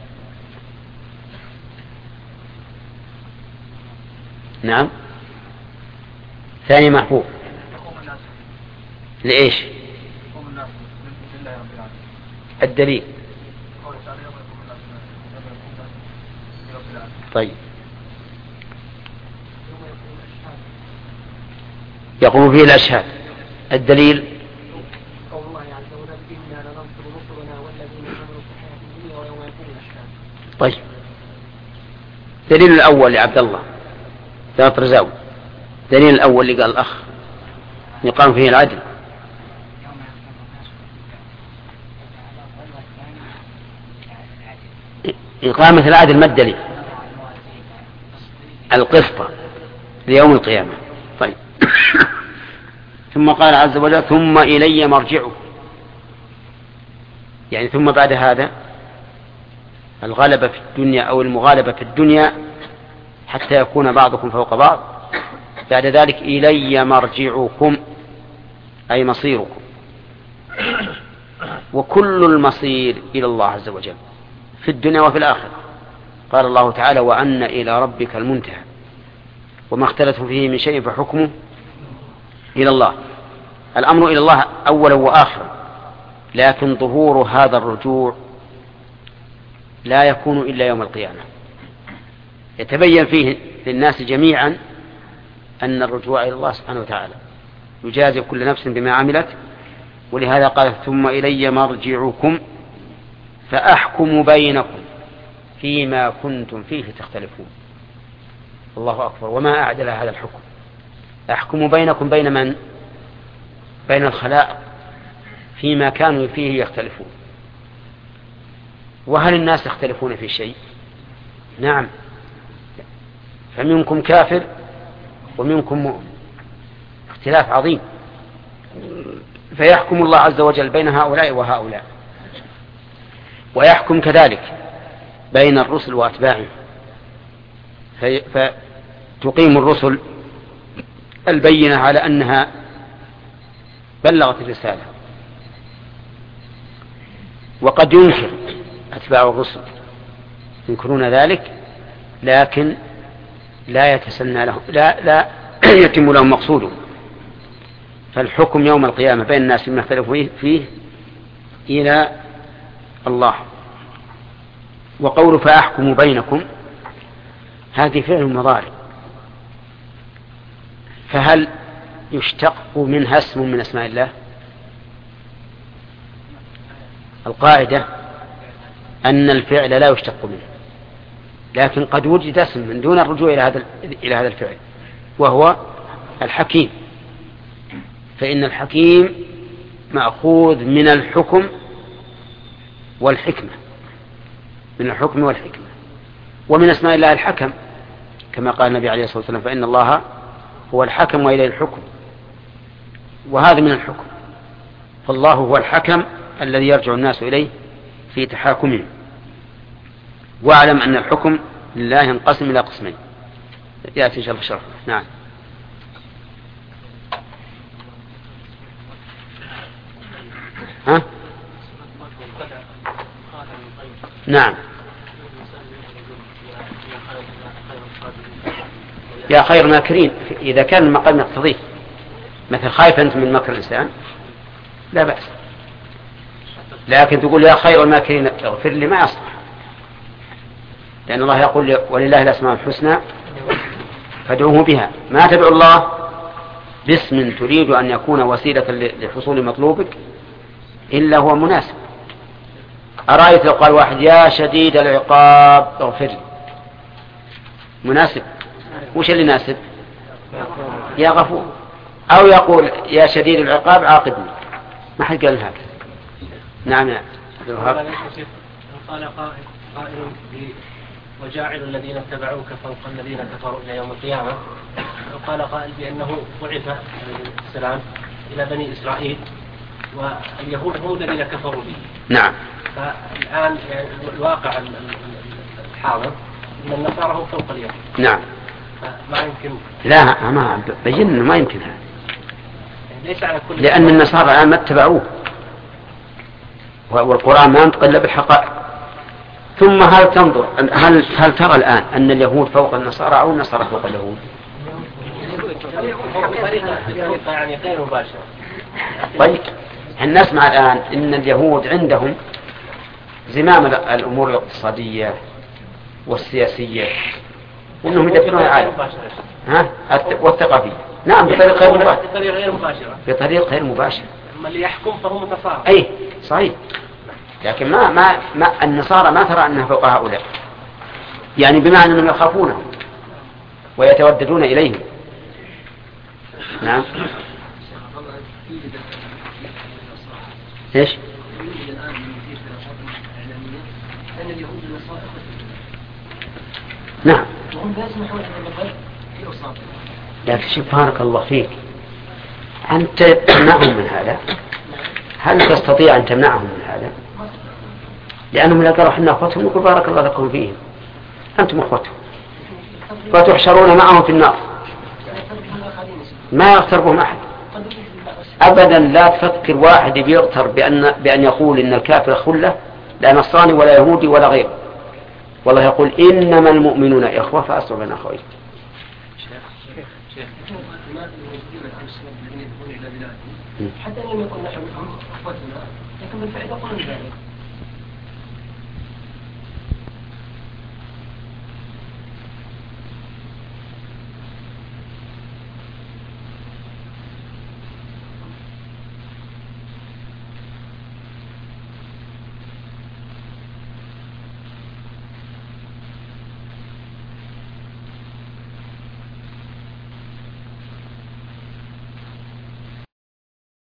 نعم، ثاني محفوظ. لإيش؟ الدليل. طيب، يقوم فيه الأشهاد. الدليل قول الله عز وجل: إنا لننصر رسلنا والذين آمنوا في الحياة الدنيا ويوم يقوم الأشهاد. طيب، دليل الأول لعبد الله لا ترزاو. دليل الأول اللي قال الأخ يقام فيه العدل. إقامة العدل ما الدليل؟ القسط ليوم القيامة. طيب. ثم قال عز وجل: ثم إلي مرجعه، يعني ثم بعد هذا الغلبة في الدنيا أو المغالبة في الدنيا حتى يكون بعضكم فوق بعض، بعد ذلك إلي مرجعكم أي مصيركم، وكل المصير إلى الله عز وجل في الدنيا وفي الآخرة. قال الله تعالى: وأن إلى ربك المنتهى وما اختلفتم فيه من شيء فحكمه إلى الله. الأمر إلى الله أولا وآخرا، لكن ظهور هذا الرجوع لا يكون إلا يوم القيامة، يتبين فيه للناس جميعا أن الرجوع إلى الله سبحانه وتعالى يجازي كل نفس بما عملت. ولهذا قال: ثم إلي مرجعكم فأحكم بينكم فيما كنتم فيه تختلفون. الله أكبر. وما أعدل هذا الحكم. أحكم بينكم بين من؟ بين الخلائق فيما كانوا فيه يختلفون. وهل الناس يختلفون في شيء؟ نعم، فمنكم كافر ومنكم مؤمن، اختلاف عظيم. فيحكم الله عز وجل بين هؤلاء وهؤلاء، ويحكم كذلك بين الرسل وأتباعهم، فتقيم الرسل البينة على أنها بلغت الرسالة، وقد ينكر أتباع الرسل، ينكرون ذلك، لكن لا يتسنى لهم، لا يتم لهم مقصودهم. فالحكم يوم القيامة بين الناس فيما اختلفوا فيه إلى الله. وقول فأحكم بينكم هذه فعل مضارع، فهل يشتق منها اسم من أسماء الله؟ القاعدة أن الفعل لا يشتق منه، لكن قد وجد اسم من دون الرجوع إلى هذا الفعل، وهو الحكيم. فإن الحكيم مأخوذ من الحكم والحكمة، من الحكم والحكمة. ومن أسماء الله الحكم، كما قال النبي عليه الصلاة والسلام: فإن الله هو الحكم وإليه الحكم. وهذا من الحكم. فالله هو الحكم الذي يرجع الناس إليه في تحاكمهم. واعلم أن الحكم لله ينقسم إلى قسمين، يأتي إن شاء الله شرح. نعم. ها؟ نعم. يا خير الماكرين إذا كان المقام يقتضيه، مثل خايف أنت من مكر الإنسان لا بأس، لكن تقول يا خير الماكرين اغفر لي ما يصلح، لأن الله يقول ولله الأسماء الحسنى فادعوه بها. ما تدعو الله باسم تريد أن يكون وسيلة لحصول مطلوبك إلا هو مناسب. أرأيت لو قال واحد يا شديد العقاب اغفر لي، مناسب؟ وش اللي يناسب؟ يا غفور. أو يقول يا شديد العقاب عاقبني، ما حد قال هكذا. نعم يا عبد الوهاب. قال قائل وجاعل الذين اتبعوك فوق الذين كفروا إلى يوم القيامة، وقال قائل بأنه بعث عليه السلام إلى بني إسرائيل واليهود هم الذين كفروا به. نعم. فالآن يعني الواقع الحاضر أن النصارى هم فوق اليهود. نعم. ما يمكن. لا ما بين إنه ما يمكن هذا. ليس على كل. لأن النصارى الآن ما اتبعوه، والقرآن ما ينطق بالحقائق. ثم هل تنظر هل ترى الآن أن اليهود فوق النصارى أو النصارى فوق اليهود؟ بطريقة يعني غير مباشرة. طيب نسمع الآن أن اليهود عندهم زمام الأمور الاقتصادية والسياسية وأنهم يدبرون العالم والثقافية. نعم بطريقة غير مباشرة. بطريقة غير مباشرة. أما اللي يحكم فهم النصارى. أي صحيح. لكن ما النصارى ما ترى أنها فوق هؤلاء، يعني بمعنى أنهم يخافونهم ويتوددون إليهم. نعم. إيش؟ نعم. لكن شوف بارك الله فيك، أنت تمنعهم من هذا؟ هل تستطيع أن تمنعهم من هذا؟ لأنهم إذا قالوا حنا أخوتهم يقول بارك الله لكم فيهم، أنتم أخوتهم فتحشرون معهم في النار، ما يغتر بهم أحد أبدا. لا تفكر واحد بيغتر بأن يقول إن الكافر خلة، لا نصراني ولا يهودي ولا غيره. والله يقول إنما المؤمنون إخوة فأصلوا بين أخوين. حتى لم يكن نحن أخوتنا لكن بالفعل يقولون ذلك.